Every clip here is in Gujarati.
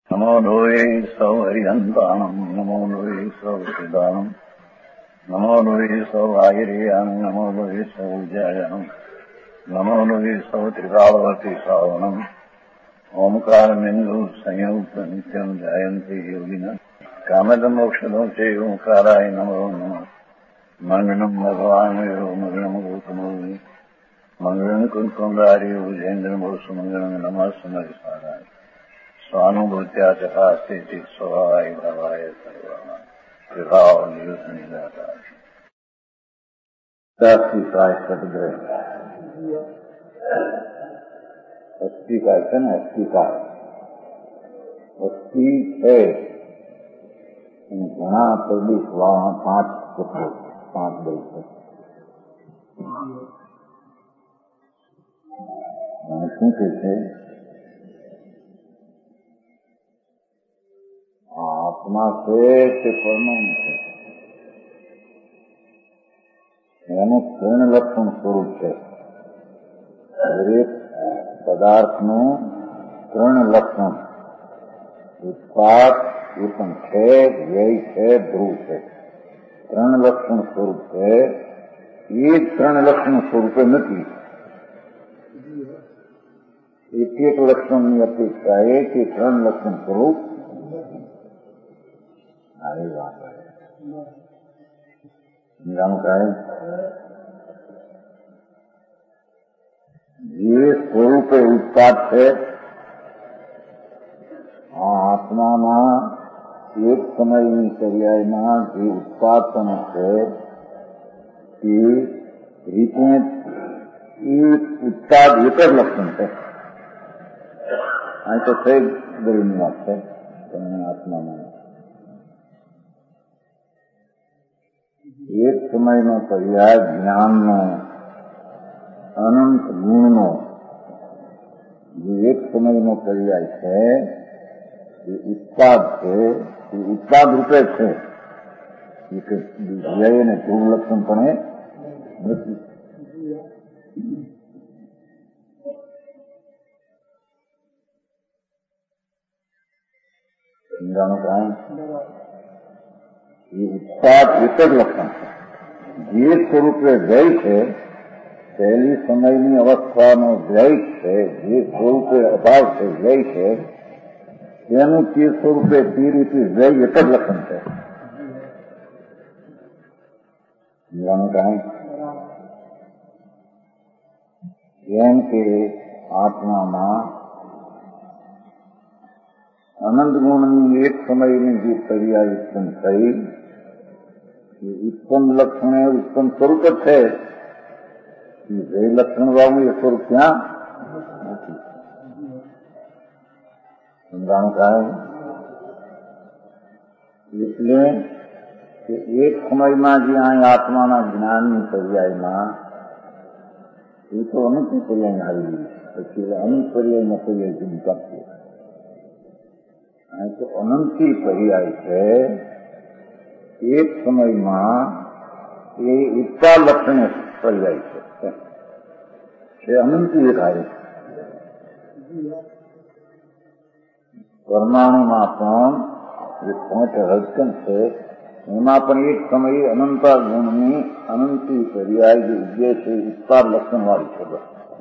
नमो लोये सौ हरिहन्ताणम् नमो लोये सौ सिदानम् नमो लोये सौ आगिर्याम् नमो लोये सौ जयनम् नमो लोये सौ त्रिकालवती सावनम् ओंकारमिन्दु संयुक्त नित्यम् जायन्ति योगिनः कामदमोक्षदो च ओंकाराय नमो नमः मङ्गलम् भगवान् मङ्गलम् गौतमो मङ्गलम् कुन्कुमधारी भुजेन्द्रमोसुमङ्गलम् नमः समरिसाराय स्वानुभूत्या चकास्ते स्वभावाय भावाय सर्वाणाम् विभाव नियुद्ध दासी प्राय सदग्रह अस्थि का है ना, अस्थि का अस्थि है घना प्रदेश वहां 5 दल શું છે आत्मा से परमाणु है એનું પૂર્ણ લક્ષણ સ્વરૂપ છે. દરેક પદાર્થનું પૂર્ણ લક્ષણ ઉત્પાદ એ પણ છે, વ્યય છે, ધ્રુવ છે. ત્રણ લક્ષણ સ્વરૂપ છે. એ જ ત્રણ લક્ષણ સ્વરૂપે નથી. એક લક્ષણની અપેક્ષા એ કે ત્રણ લક્ષણ સ્વરૂપ આવી વાત જે સ્વરૂપે ઉત્પાદ છે આ આત્માના એક સમયની પર્યાયમાં જે ઉત્પાદન છે તે રીતે એ ઉત્પાદ એક જ લક્ષણ છે. અહીં તો છે ગરીબની વાત છે આત્મામાં એક સમયનો પર્યાય જ્ઞાનનો અનંત ગુણનો જે એક સમયનો પર્યાય છે એ ઉત્પાદ છે. એ ઉત્પાદ રૂપે છે. વ્યય અને ધ્રુવ લક્ષણ પણ નથી. સમજાણું કાંઈ એ ઉત્પાદ એક જ લક્ષણ છે. જે સ્વરૂપે વ્યય છે પહેલી સમયની અવસ્થાનો વ્યય છે, જે સ્વરૂપે અભાવ છે, વ્યય છે, તેનું તે સ્વરૂપે તે રીતે વ્યય એક જ લક્ષણ છે. સમજાણું કાંઈ જેમ કે આત્મામાં અનંત ગુણની એક સમયની જે પર્યાય ઉત્પન્ન થઈ એ ઉત્પન્ન લક્ષણે ઉત્પન્ન સ્વરૂપ જ છે. એ લક્ષણ વાળું એ સ્વરૂપ ત્યાં નથી. સમજાણું કાંઈ એટલે કે એક સમયમાં જે અહીં આત્માના જ્ઞાનની પર્યાયમાં એ તો અનંત પર્યાય આવી પછી અનંત પર્યાયમાં પર્યાય જુદી કાપીએ. અહીં તો અનંતી પર્યાય છે. એક સમયમાં એ ઉત્પાદ લક્ષણે પર્યાય છે. એ અનંતી એક આવે પરમાણુમાં પણ જે 5 હલચલ છે એમાં પણ એક સમયે અનંતા ગુણની અનંતી પર્યાય જે ઉદ્દેશ છે ઉત્પાદ લક્ષણ વાળી છે.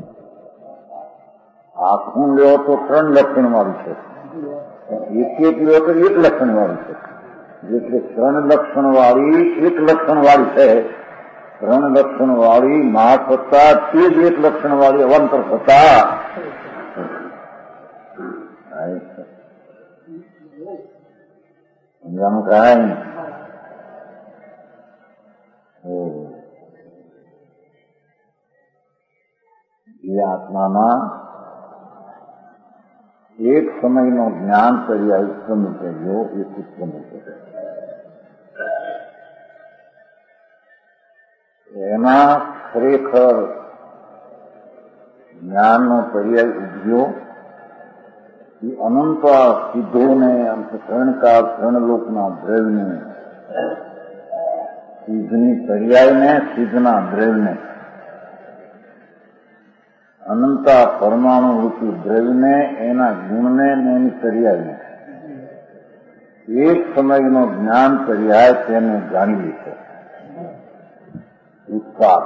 આખું લ્યો તો 3 લક્ષણ વાળી છે. એક લ્યો તો 1 લક્ષણ વાળી છે. એટલે 3 લક્ષણ વાળી 1 લક્ષણ વાળી છે. 3 લક્ષણ વાળી મહાસત્તા તે જ 1 લક્ષણ વાળી અવંતર સત્તા સમજાણું કાંઈ એ આત્મામાં એક સમયનો જ્ઞાન પર્યાય ઉત્પન્ન કર્યો એ ઉત્પન્ન કર્યો. એમાં ખરેખર જ્ઞાનનો પર્યાય ઉદ્યો એ અનંત સિદ્ધોને ત્રણકાળ 3 લોકના દ્રવ્યને સિદ્ધની પર્યાયને સિદ્ધના દ્રવ્યને અનંતા પરમાણુ રૂપી દ્રવ્યને એના ગુણને ને એની પર્યાયને એક સમયનો જ્ઞાન પર્યાય તેને જાણી લીધો. ઉત્પાદ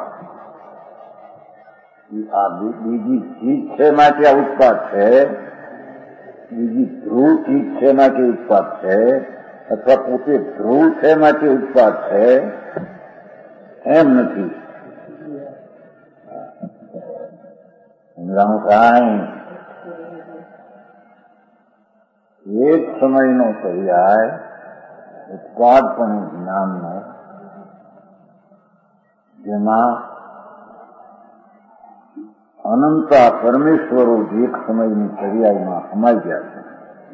આ બીજી ચીજ છે માટે આ ઉત્પાદ છે, બીજી ધ્રુવ ચીજ છે માટે ઉત્પાદ છે, અથવા પોતે ધ્રુવ છે માટે ઉત્પાદ છે, એમ નથી. સમજાણું કાંઈ? એક સમયનો પર્યાય ઉત્પાદ પણ જ્ઞાનનો, જેમાં અનંતા પરમેશ્વરો એક સમયની પર્યાયમાં સમાઈ ગયા છે.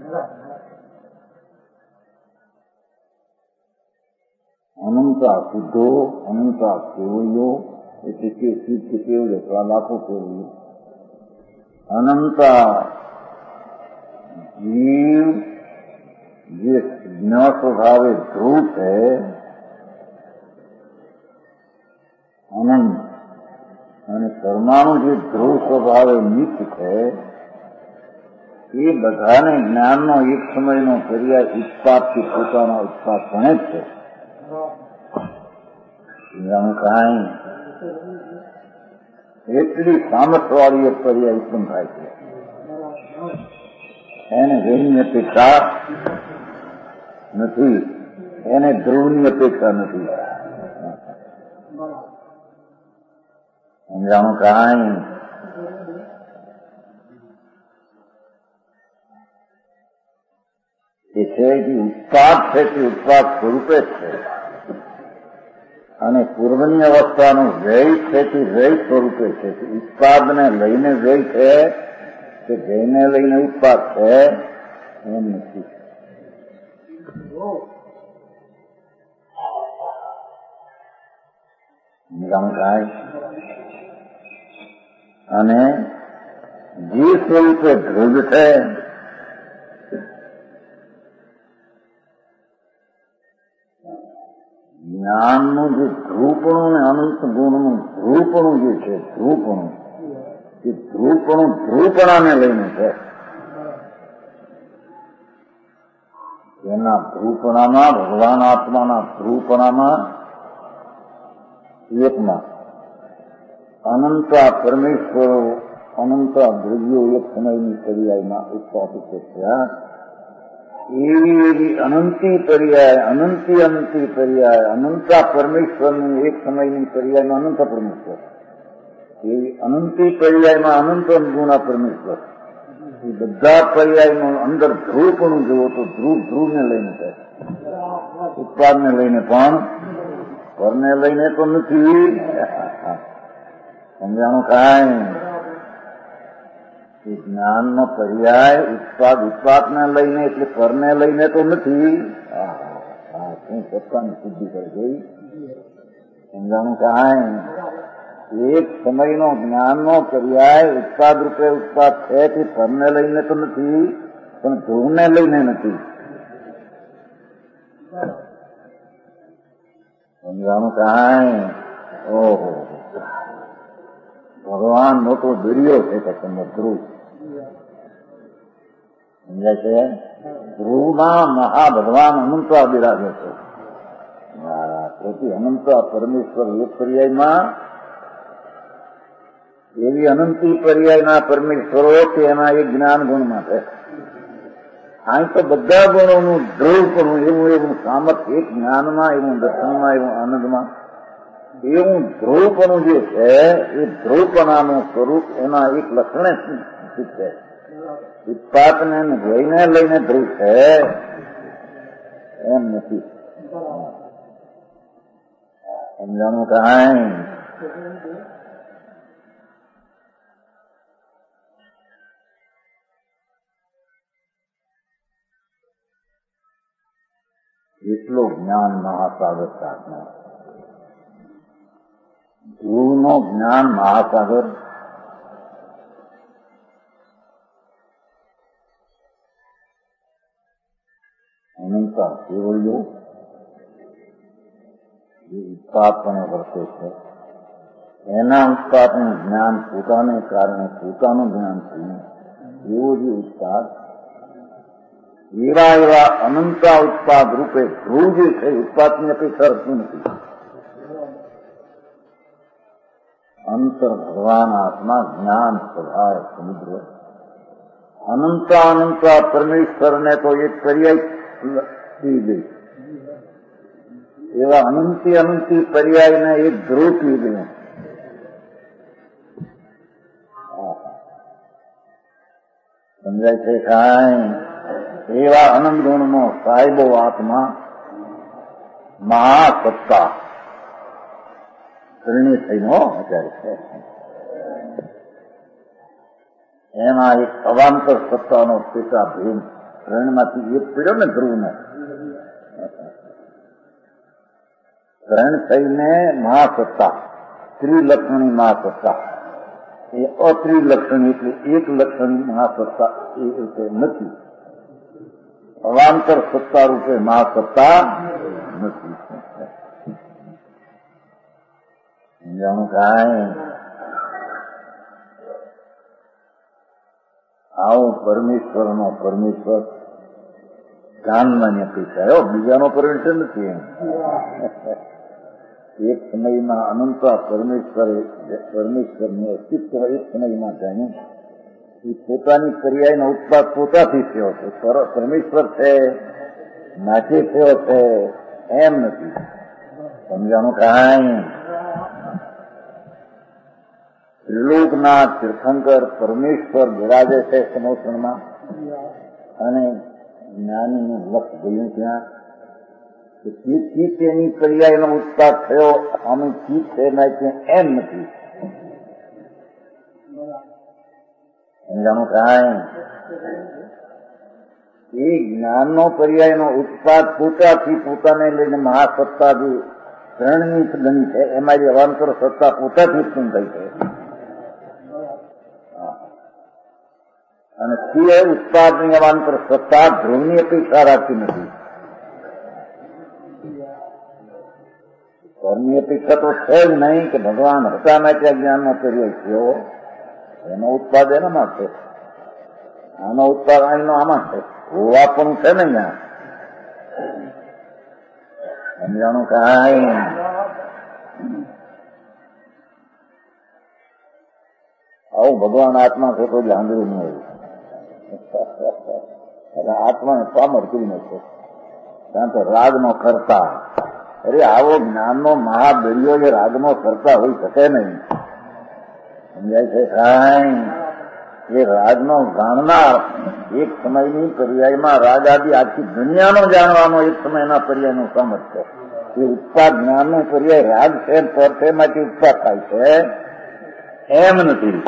અનંતા સિદ્ધો, અનંતા કેવલ્યો, એટલે કે સિદ્ધ કેવલ અથવા લાખો કેવલ્યો, અનંતા જીવ જે જ્ઞ સ્વભાવે ધ્રુવ છે, અનંત, અને પરમાણુ જે ધ્રુવ સ્વભાવે નિત્ય છે, એ બધાને જ્ઞાનનો એક સમયનો પર્યાય ઉત્પાદથી પોતાના ઉત્પાદ ભણે જ છે. કાંઈ એટલી સામર્થ્યવાળી એક પર્યાય ઉત્પન્ન થાય છે. એને વેણની અપેક્ષા નથી, એને ધ્રુવની અપેક્ષા નથી. સમજાણું કાંઈ? એ છે કે ઉત્પાદ છે તે ઉત્પાદ સ્વરૂપે જ છે, અને પૂર્વની અવસ્થાનું વ્યય છે તે વ્યય સ્વરૂપે છે. ઉત્પાદને લઈને વ્યય છે કે વ્યયને લઈને ઉત્પાદ છે, એમ નથી. અને જે સ્વરૂપે ધ્રુવ છે, જ્ઞાનનું જે ધ્રુવપણું ને અનંત ગુણનું ધ્રુવપણું જે છે, ધ્રુવપણું, એ ધ્રુવપણું ધ્રુવપણાને લઈને છે. એના ધ્રુવપણામાં, ભગવાન આત્માના ધ્રુવપણામાં, એકમાં અનંતા પરમેશ્વરો, અનંતા દ્રવ્યો એક સમયની પર્યાયમાં ઉત્પાદિત થયા. એવી અનંતી પર્યાય, અનંતી પર્યાય, અનંતા પરમેશ્વરની એક સમયની પર્યાયમાં અનંત પરમેશ્વર, એવી અનંતી પર્યાયમાં અનંત ગુણા પરમેશ્વર. એ બધા પર્યાયનું અંદર ધ્રુવપણું જુઓ તો ધ્રુવને લઈને છે, ઉત્પાદને લઈને પણ, પરને લઈને તો નથી. સમજાણું કાંઈ? જ્ઞાનનો પર્યાય ઉત્પાદને લઈને, એટલે પરને લઈને તો નથી. શું સત્તાની સિદ્ધિ કરી ગઈ? સમજાણું કાંઈ? એક સમયનો જ્ઞાનનો પર્યાય ઉત્પાદ રૂપે ઉત્પાદ છે તે પરને લઈને તો નથી, પણ ધ્રુવને લઈને નથી. સમજાણું કાંઈ? ઓહો, ભગવાન મોટો દરિયો છે કે તમે ધ્રુવ. સમજાય છે? ધ્રુવમાં મહાભગવાન અનંતા બિરાજે છે. તેથી અનંતા પરમેશ્વર એક પર્યાયમાં, એવી અનંતી પર્યાયના પરમેશ્વરો કે એના એક જ્ઞાન ગુણમાં છે. અહીં તો બધા ગુણોનું ધ્રુવપણું એવું સામર્થ્ય, એક જ્ઞાનમાં, એવું દર્શનમાં, એવું આનંદમાં, એવું ધ્રુવપણું જે છે, એ ધ્રુવપણાનું સ્વરૂપ એના એક લક્ષણે છે. ઉત્પાદને વ્યયને લઈને ધ્રુવ છે એમ નથી. સમજાણું કાંઈ? એટલો જ્ઞાન મહાસાગર સાધના, ધ્રુવનો જ્ઞાન મહાસાગર, અનંતા કેવલ્યો જે ઉત્પાદપણે વર્તે છે, એના ઉત્પાદનું જ્ઞાન પોતાને કારણે પોતાનું જ્ઞાન થયું, એવો જે ઉત્પાદ એવા એવા અનંતા ઉત્પાદ રૂપે ધ્રુવ જે છે ઉત્પાદની અપેક્ષા રખતું નથી. અંતર ભગવાન આત્મા જ્ઞાન સ્વભાવ સમુદ્ર અનંતા પરમેશ્વરને તો એક પર્યાય પી ગઈ, એવા અનંતી પર્યાયને એક ધ્રુવ પી ગયું. સમજાય છે કાંઈ? એવા અનંત ગુણનો સાહેબો આત્મા મહાસત્તા પરિણિત થઈને અત્યારે છે. એમાં એક અવાંતર સત્તાનો પેટા ભેદ ત્રણમાંથી એક પીડ્યો ને ધ્રુવને, ત્રણ થઈને મહાસત્તા, ત્રિલક્ષણી મહાસત્તા. એ અત્રિલક્ષણી એટલે એક લક્ષણી મહાસત્તા એ રીતે નથી. અવાંતર સત્તા રૂપે મહાસત્તા નથી. સમજાણું કાંઈ? આવો પરમેશ્વરનો પરમેશ્વર જ્ઞાનની અપેક્ષા, બીજાનો પરિણય નથી. એક સમયમાં અનંતા પરમેશ્વરનું અસ્તિત્વ એક સમયમાં જાણ્યું. એ પોતાની પર્યાયનો ઉત્પાદ પોતાથી થયો છે. પરમેશ્વર છે નાચે થયો છે એમ નથી. સમજાણું કાંઈ? ત્રિલોકનાથ તીર્થંકર પરમેશ્વર બિરાજે છે સમોસણમાં, અને જ્ઞાનીનું લક્ષ ગયું ત્યાં. ચીજ તેની પર્યાયનો ઉત્પાદ થયો, અમે ચીજ છે એમ નથી. સમજાણું કાંઈ? એ જ્ઞાનનો પર્યાયનો ઉત્પાદ પોતાથી પોતાને લઈને મહાસત્તા જે ત્રણની ગણી છે એમાં જે અવાંતર સત્તા પોતાથી ઉત્પન્ન થઈ છે. અને તે ઉત્પાદની અવાંતર સત્તા ધ્રુવની અપેક્ષા રાખતી નથી. ધર્મની અપેક્ષા તો છે જ નહીં કે ભગવાન હતા ને ત્યાં જ્ઞાનનો પર્યાય થયો. એનો ઉત્પાદ એનામાં છે, આનો ઉત્પાદ અહીંનો આમાં છે. હોવા પણ છે ને ત્યાં. સમજાણું કાંઈ? આવું ભગવાન આત્મા છે તો જાણવું નહીં હોય. આત્માને પામર કરી નથી, કારણ કે રાગનો કરતા. અરે આવો જ્ઞાનનો મહાદરિયો એ રાગનો કરતા હોઈ શકે નહીં. સમજાય છે કાંઈ? એ રાગનો જાણનાર એક સમયની પર્યાયમાં રાગ આદિ આખી દુનિયાનો જાણવાનો એક સમયના પર્યાયનું સમજ છે. એ ઉત્પાદ જ્ઞાનનો પર્યાય રાગ છે પર છે માંથી ઉત્પાદ થાય છે એમ નથી.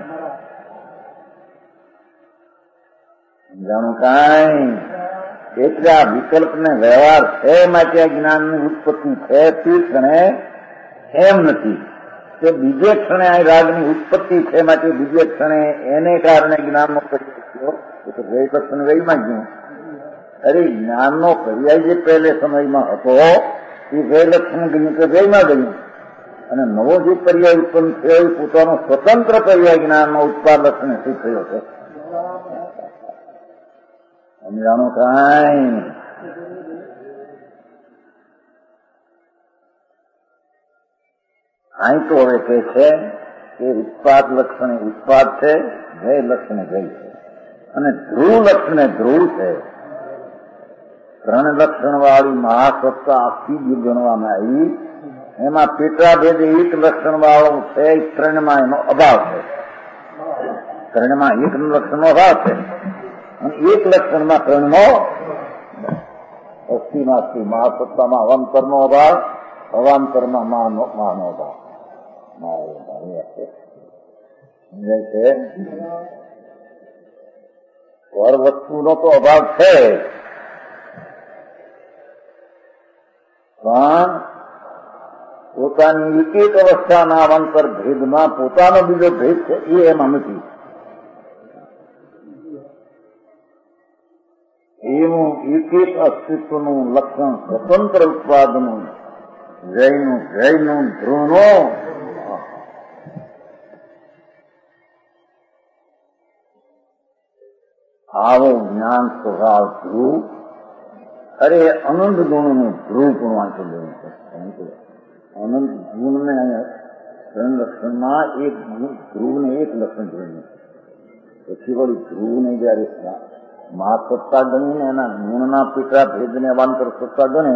સમજાણું કાંઈ? એટલે આ વિકલ્પને વ્યવહાર છે માટે આ જ્ઞાનની ઉત્પત્તિ છે તે ક્ષણે એમ નથી કે બીજે ક્ષણે આ રાગની ઉત્પત્તિ છે માટે બીજે ક્ષણે એને કારણે જ્ઞાનનો પર્યાય થયો. એ તો ગઈ લક્ષણ વયમાં ગયું. અરે જ્ઞાનનો પર્યાય જે પહેલે સમયમાં હતો એ ગઈ લક્ષણ ગયું કે વયમાં ગયું, અને નવો જે પર્યાય ઉત્પન્ન થયો એ પોતાનો સ્વતંત્ર પર્યાય જ્ઞાનનો ઉત્પાદ લક્ષણે શું થયો છે. સમજાણું કાંઈ? અહીં તો હવે કે છે કે ઉત્પાદ લક્ષણે ઉત્પાદ છે, જય લક્ષણે જય છે, અને ધ્રુવ લક્ષણે ધ્રુવ છે. ત્રણ લક્ષણ વાળી મહાસત્તા આખી જ ગણવામાં આવી. એમાં પેટાભેદ એક લક્ષણ વાળો છે, ત્રણમાં એનો અભાવ છે. ત્રણમાં એક લક્ષણનો અભાવ છે અને એક લક્ષણમાં ત્રણનો અસ્થિમાંથી મહાસત્તામાં અવાંતરનો અભાવ, અવાંતરમાં મહાનો અભાવ. સમજાય છે? પર વસ્તુનો તો અભાવ છે, પણ પોતાની એક અવસ્થાના અવાંતર ભેદમાં પોતાનો બીજો ભેદ છે એ એમાં નથી. એવું એક અસ્તિત્વનું લક્ષણ સ્વતંત્ર ઉત્પાદનું જયનું ધ્રુવનું આવો જ્ઞાન સ્વભાવ ધ્રુવ. અરે અનંત ગુણનું ધ્રુવ પણ વાંચી લેવું છે. અનંત ગુણને ત્રણ લક્ષણમાં એક ધ્રુવને એક લક્ષણ જોયું. પછી વળી ધ્રુવને જયારે મા સત્તા ગણીને એના ગુણના પીઠા ભેદને અવાંતર સત્તા ગણે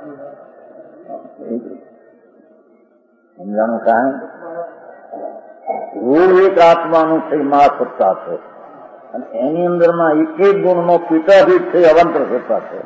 સમજાણું કાંઈ. ધ્રુવ એક આત્માનું છે, મા સત્તા છે, અને એની અંદરમાં એક એક ગુણનો પીઠાભેદ છે, અવાંતર સત્તા છે.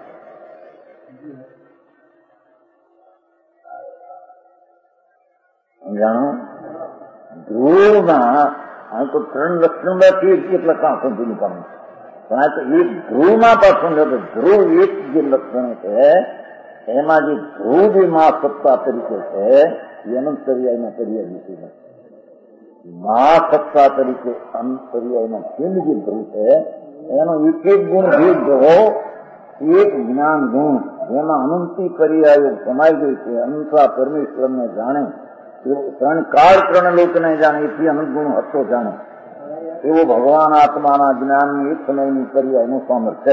સમજાણું. ધ્રુવમાં આ તો ત્રણ લક્ષણમાંથી એક લક્ષણ સંતુલિત પામે છે, પણ આ તો એક ધ્રુવમાં પાછું ધ્રુવ એક જે લક્ષણ છે એમાં જે ધ્રુવ જે મા સત્તા તરીકે છે એ અનંત પર્યાયના પર્યાય નથી. મા સત્તા તરીકે અનંત પર્યાયના ચિહ્ન જે ધ્રુવ છે એનો એક એક ગુણ ભેદ જોવો, એક જ્ઞાન ગુણ જેમાં અનંતી પર્યાયો સમાઈ ગઈ છે. અનંતા પરમેશ્વરને જાણે, ત્રણ કાળ ત્રણ લોકને જાણે, એથી અનંત ગુણ હતો જાણે એવો ભગવાન આત્માના જ્ઞાનની એક સમયની પર્યાયનું સામર્થ્ય.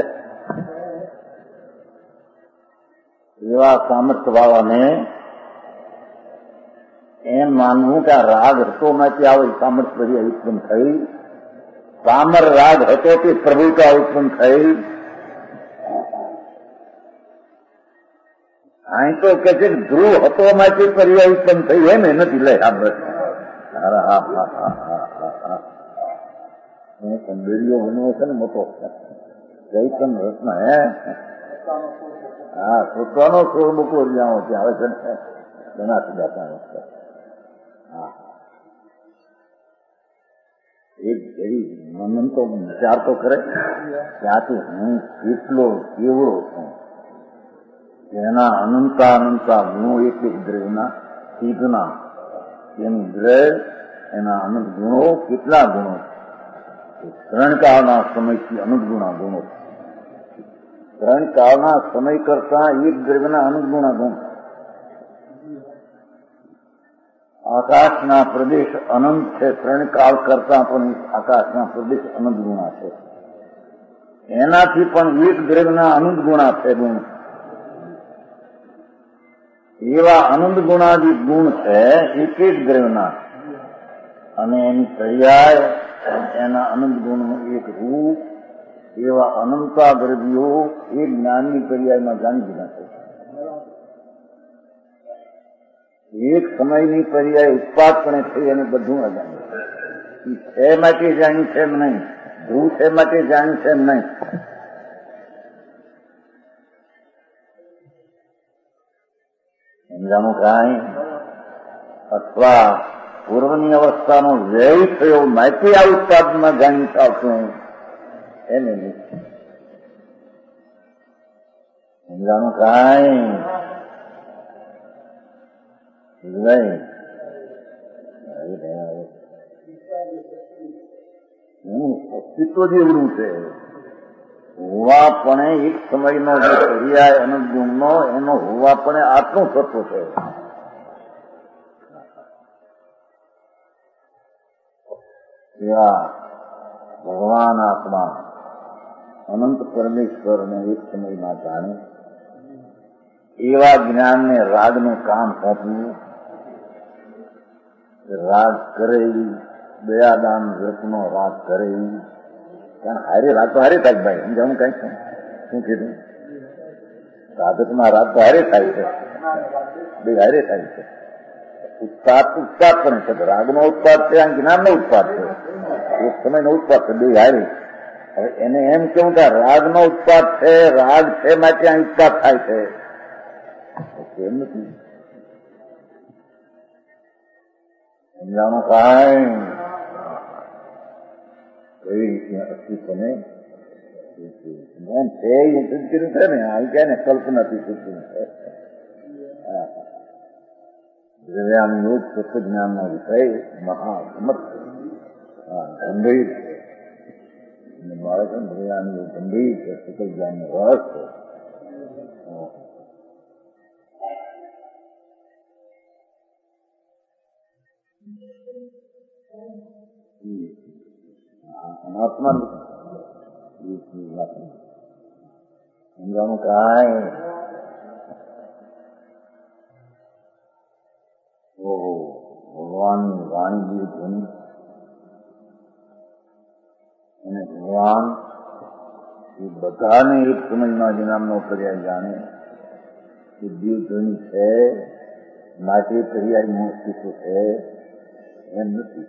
એવા સામર્થ્ય વાળાને એમ માનવું કે આ રાગ હતો માંથી આવો સામર્થ્ય પર્યાય ઉત્પન્ન થઈ. પામર રાગ હતો તે પ્રભુતા ઉત્પન્ન થઈ. અહીં તો કે છે ધ્રુવ હતો માંથી પર્યાય ઉત્પન્ન થઈ, એમ એ નથી. લે કંડેરીઓ બન્યો છે ને મોટો જૈતન રત્ન. હા, પોતાનો સોળ મૂકો જ્યાં આવે છે ને ઘણા સુધાતા. હા, એક એવી મનન તો વિચાર તો કરે ત્યાંથી હું કેટલો કેવડો છું. જેના અનંતા ગુણો એક એક દ્રવ્યના સીધના એનું દ્રવ્ય એના અનંત ગુણો કેટલા ગુણો. ત્રણ કાળના સમયથી અનંત ગુણા ગુણો. ત્રણ કાળના સમય કરતા એક દ્રવ્યના અનંત ગુણા ગુણ. આકાશના પ્રદેશ અનંત છે, ત્રણ કાળ કરતા પણ આકાશના પ્રદેશ અનંત ગુણા છે. એનાથી પણ એક દ્રવ્યના અનંત ગુણા છે ગુણ. એવા અનંત ગુણાદિક ગુણ છે એક એક દ્રવ્યના, અને એની પર્યાય એના અનંત ગુણનું એક રૂપ. એવા અનંતા દ્રવ્યો એ જ્ઞાનની પર્યાયમાં જાણી દીધા છે. એક સમયની પર્યાય ઉત્પાદપણે થઈ અને બધું અજાણ્યું છે માટે જાણ્યું છે એમ નહીં, ધ્રુવ છે માટે જાણ્યું છે એમ નહીં. સમજાણું કાંઈ. અથવા પૂર્વની અવસ્થાનો વ્યય થયો માહિતી આ ઉત્પાદનમાં જાણી આવતું એને સમજાણું કાંઈ. અસ્તિત્વ જેવડું છે હોવાપણે એક સમયનો જે પર્યાય અનંત ગુણનો એનો હોવાપણે આટલું તત્વ છે. એવા ભગવાન આત્મા અનંત પરમેશ્વરને એક સમયમાં જાણે એવા જ્ઞાનને રાગનું કામ સોંપવું. રાગ કરે દયાદાન વ્રતનો રાગ કરે. કારણ હારે રાગ તો હારે થાય ભાઈ. સમજાવું કઈ છે શું કીધું? સાધકમાં રાગ તો હારે થાય છે, બે હારે થાય છે. ઉત્પાદ પણ છે, રાગનો ઉત્પાદ છે, જ્ઞાનનો ઉત્પાદ છે, એક સમયનો ઉત્પાદ છે, બે હારે. હવે એને એમ કેવું કે રાગનો ઉત્પાદ છે, રાગ છે માટે આ ઉત્પાદ થાય છે એમ નથી. સમજાણું કાંઈ. કઈ રીતે અસ્તિત્વને એમ છે એ સૂચિત છે ને, આવી જાય ને કલ્પનાથી સૂચિત છે. દ્રવ્યાન યોગ તત્વજ્ઞાનનો વિષય મહાસમર્થ ગંભીર છે. બાળક દ્રવ્યાન યોગ ગંભીર છે, તત્વજ્ઞાનનો રસ છે. અનાત્મા સમજાણું કાંઈ ઓહો ભગવાનની વાણી જેવી ધ્વનિ અને ભગવાન એ બધાને એક સમયમાં જ નામનો પર્યાય જાણે એ દિવ્ય ધ્વનિ છે માટે પર્યાય મૂર્તિ છે એમ નથી.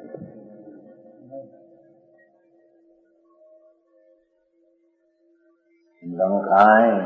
સમજાણું કાંઈ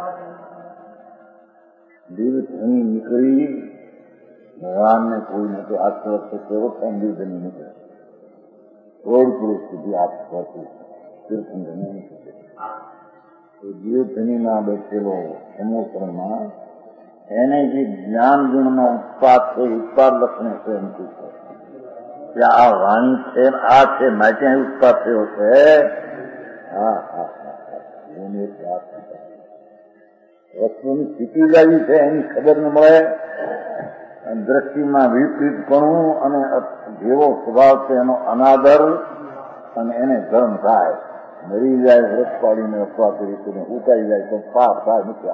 દિવ્ય ધ્વનિ નીકળી ભગવાનને કોઈને તો હાથ વર્ષે કેવો થાય દિવ્ય ધ્વનિ નીકળે રોડ પુરુષ સુધી હાથ વર્ષું તીર્થંકર દિવ્ય ધ્વનિમાં બેઠેલો સમોસરમાં એને જે જ્ઞાન ગુણનો ઉત્પાદ છે ઉત્પાદ લક્ષણે છે એમ પૂછે કે આ વાણી છે આ છે માટે ઉત્પાદ થયો છે. હા હા એની એક વાત વસ્તુની સ્થિતિ લાવી છે એની ખબર ન મળે. દ્રષ્ટિમાં વિપરીતપણું અને જેવો સ્વભાવ છે એનો અનાદર અને એને ધર્મ થાય. મરી જાય વ્રત પાડીને અપવા કરી ઉકાઈ જાય તો પાપ થાય નથી.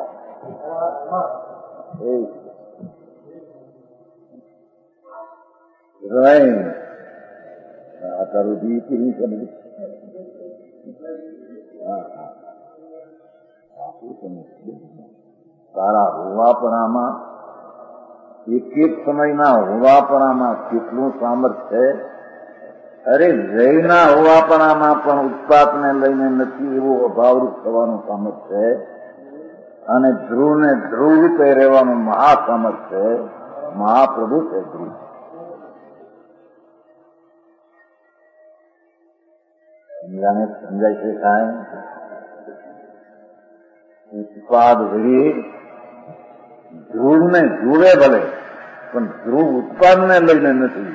આ તારું જીવ કેવી સમજ તારા હોવાપણામાં એક એક સમયના હોવાપણામાં કેટલું સામર્થ્ય છે. અરે જયના હોવાપણામાં પણ ઉત્પાદને લઈને નથી એવો અભાવરૂપ થવાનું સામર્થ્ય છે અને ધ્રુવને ધ્રુવ રૂપે રહેવાનું મહાસામર્થ્ય છે. મહાપ્રભુ છે ધ્રુવ. સમજાય છે કાંઈ ઉત્પાદ ઘડી ધ્રુવને જોડે ભલે પણ ધ્રુવ ઉત્પાદને લઈને નથી.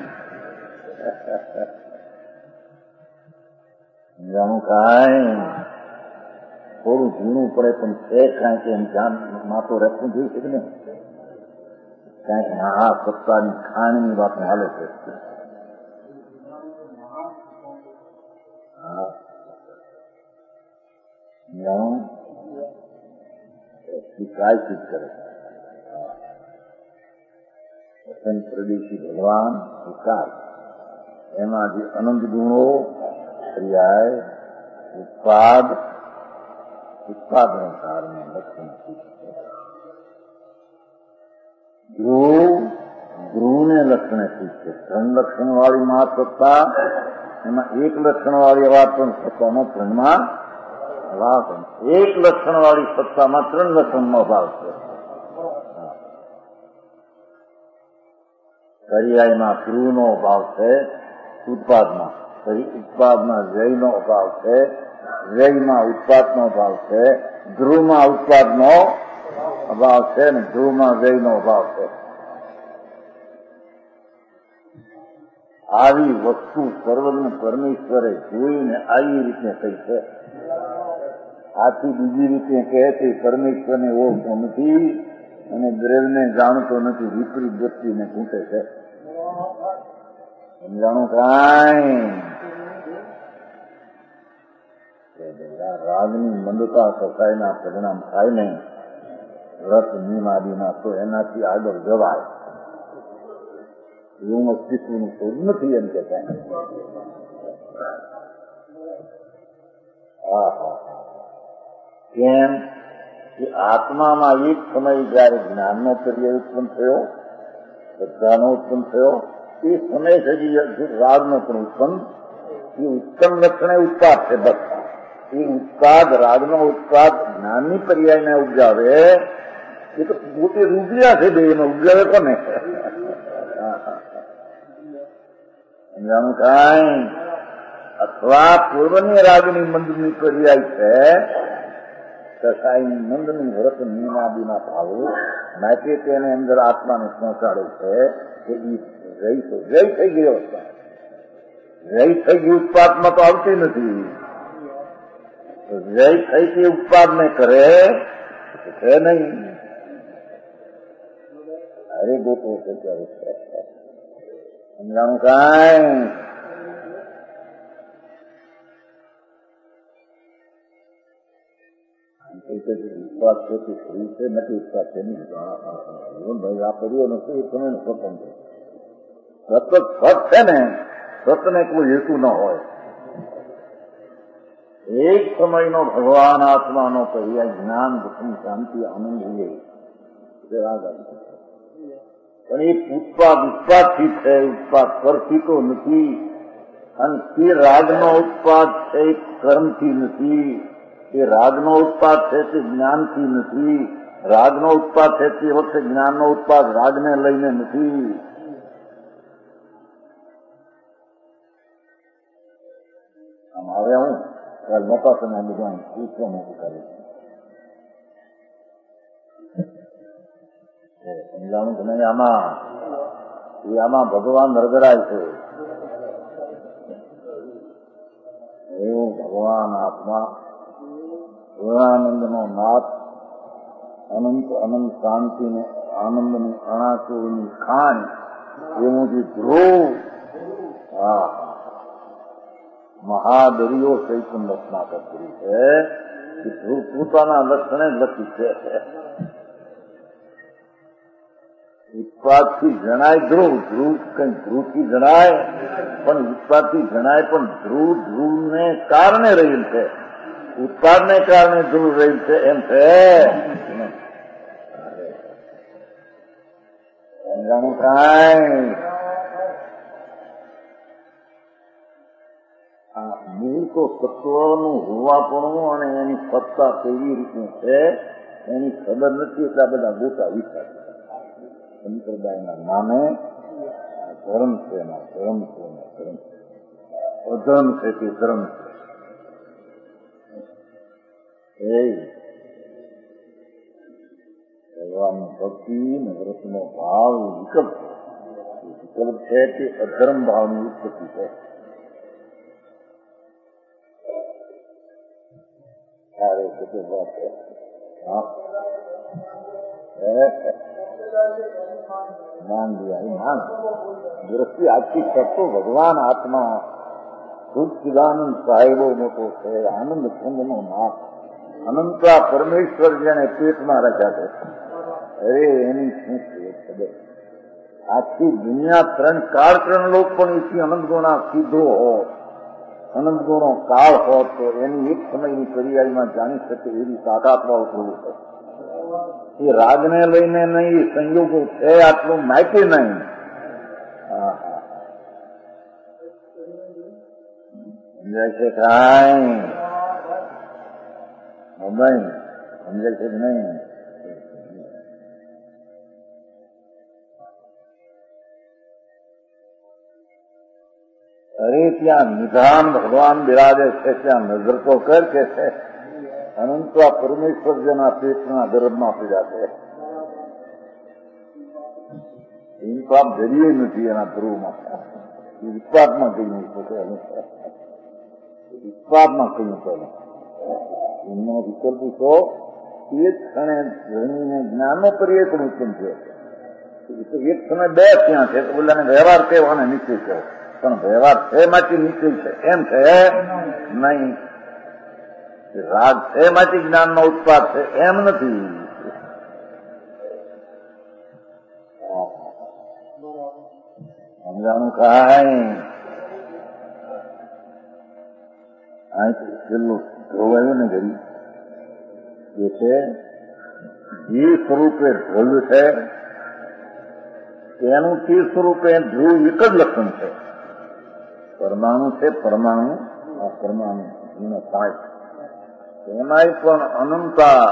સમજાણું કાંઈ થોડું ઝીણું પડે પણ છે કાંઈ કે એમ જાન માતો રહેતું જોયું છે કે નહીં કાંઈક હા સત્તાની ખાણની વાત હાલે છે. સમજાણું પ્રાયશ્ચિત કરે વસંત પ્રદેશી ભગવાન વિકાર એમાં જે અનંત ગુણો પર્યાય ઉત્પાદન કારણે લક્ષણ ધ્રુવને લક્ષણે શીખશે. ત્રણ લક્ષણ વાળી મહાસત્તા એમાં એક લક્ષણ વાળી અવાજ પણ સત્તામાં ત્રણમાં અભાવ છે. એક લક્ષણ વાળી સત્તામાં ત્રણ લક્ષણનો અભાવ છે. પર્યાયમાં ધ્રુવનો અભાવ છે ઉત્પાદમાં, ઉત્પાદમાં જયનો અભાવ છે, જયમાં ઉત્પાદનો અભાવ છે, ધ્રુવમાં ઉત્પાદનો અભાવ છે અને ધ્રુવમાં જયનો અભાવ છે. આવી વસ્તુ સર્વજ્ઞ પરમેશ્વરે જોઈને આવી રીતે કહી છે. આથી બીજી રીતે કહે છે પરમેશ્વરને ઓળખતો નથી અને દ્રવ્યને જાણતો નથી, વિપરીત દ્રષ્ટિને ઘૂંટે છે. સમજાણું કાંઈ રાગની મંદતા સફાઈના પરિણામ થાય ને વ્રત નિયમાદિના તો એનાથી આગળ જવાય એવું અસ્તિત્વનું શોધ નથી એમ કહેતા. કેમ કે આત્મામાં એક સમય જયારે જ્ઞાનનો પર્યાય ઉત્પન્ન થયો, શ્રદ્ધાનો ઉત્પન્ન થયો, એ સમય સુધી રાગનો પણ ઉત્પન્ન, એ ઉત્તમ લક્ષણે ઉત્પાદ છે. બસ એ ઉત્પાદ રાગનો ઉત્પાદ જ્ઞાનની પર્યાયને ઉપજાવે એ તો પોતે રૂપિયા છે. બે એમાં ઉપજાવે કોને? સમજાણું કાંઈ? અથવા પૂર્વની રાગની મંદની પર્યાય છે કસાઈની મંદની વ્રત નિયમાદિના ભાવો માટે તેને અંદર આત્માને પહોંચાડે છે કે જય થઈ ગયો. જય થઈ ગઈ ઉત્પાદમાં તો આવતી નથી. જય થઈ કે ઉત્પાદને કરે છે નહીં. અરે ગોતો છે ત્યારે છે. સમજાણું કાંઈ? ઉત્પાદ છે તે શરીર છે, નથી ઉત્પાદ છે નહીં. ભાઈ આ કર્યો નથી એ તમે સ્વતંત્ર સતત સત છે ને, સતને કોઈ હેતુ ન હોય. એક સમયનો ભગવાન આત્માનો પર્યાય જ્ઞાન, સુખ, શાંતિ, આનંદ જોઈએ પણ એ ઉત્પાદથી છે, ઉત્પાદ પરથી તો નથી. અને તે રાગનો ઉત્પાદ છે એ કર્મથી નથી, એ રાગનો ઉત્પાદ છે તે જ્ઞાનથી નથી, રાગનો ઉત્પાદ છે તે વખતે જ્ઞાનનો ઉત્પાદ રાગને લઈને નથી. આમ હવે હું મોટા સમય બધા પૂછવા નથી કરે સમજાણું કે નહીં. આમાં ભગવાન રગડાય છે. એવું ભગવાન આત્મા પૂર્ણાનંદનો નાથ, અનંત અનંત શાંતિને આનંદની અણાચોની ખાણ, એવું જે ધ્રુવ મહાદરિયો ચૈતન્ય રચના કરી છે. ધ્રુવ પોતાના લક્ષણે લખી છે. ઉત્પાદથી જણાય ધ્રુવ, ધ્રુવ કઈ ધ્રુવથી જણાય પણ ઉત્પાદથી જણાય પણ ધ્રુવ ધ્રુવને કારણે રહેલ છે, ઉત્પાદને કારણે ધ્રુવ રહેલ છે એમ છે. સમજાણું કાંઈ? મૂળ તો તત્વનું હોવાપણું અને એની સત્તા કેવી રીતની છે એની ખબર નથી. એટલા બધા મોટા વિચાર સંપ્રદાયના નામે ધર્મ છે, ધર્મ છે, ધર્મ છે, અધર્મ છે કે ધર્મ છે. ભગવાનની ભક્તિ ને વ્રતનો ભાવ વિકલ્પ છે કે અધર્મ ભાવની ઉત્પત્તિ છે. દ્રષ્ટિ આખી કરતો ભગવાન આત્મા સચ્ચિદાનંદ સાહેબો મોટો છે, આનંદ ખંડનો નાથ, અનંતા પરમેશ્વર જેને પેટમાં રાખ્યા છે. અરે એની શું છે ખબર? આખી દુનિયા ત્રણ કાળ ત્રણ લોક પણ એથી અનંત ગુણા સીધો હોત, અનંત ગુણો કાળ હોત તો એની એક સમયની પર્યાયમાં જાણી શકે એવી તાકાતવાળો પ્રભુ છે. એ રાગને લઈને નહીં, સંયોગો છે આટલું માહિતી નહીં. સમજાય છે કાંઈ? સમજાય છે કે નહીં? અરે ત્યાં નિધાન ભગવાન બિરાજે છે, ત્યાં નજર તો કર કે છે અનંત પરમેશ્વર જેના પેટના ગર્ભમાં પીડા છે. એમ તો આપ જરીએ નથી એના ધ્રુવમાં. ઉત્પાદમાં કહ્યું ઉત્પાદમાં કહ્યું પહેલા એમનો વિકલ્પ પૂછો એક ક્ષણે ધણીને જ્ઞાનનો પર્યાય પણ ઉત્પન્ન થયો. એક સમય બે ત્યાં છે તો બોલાને વ્યવહાર કહેવાને નિશ્ચય છે, પણ વ્યવહાર છે માંથી નિશ્ચય છે એમ છે નહીં. રાગ છે માંથી જ્ઞાનનો ઉત્પાદ છે એમ નથી. સમજાણું કાંઈ? અહીંથી છેલ્લું ધોવાયું ને ઘડી એ છે જે સ્વરૂપે ધ્રુવ છે તેનું તે સ્વરૂપે ધ્રુવ એક જ લક્ષણ છે. પરમાણુ છે, પરમાણુ આ પરમાણુ થાય એમાંય પણ અનંતા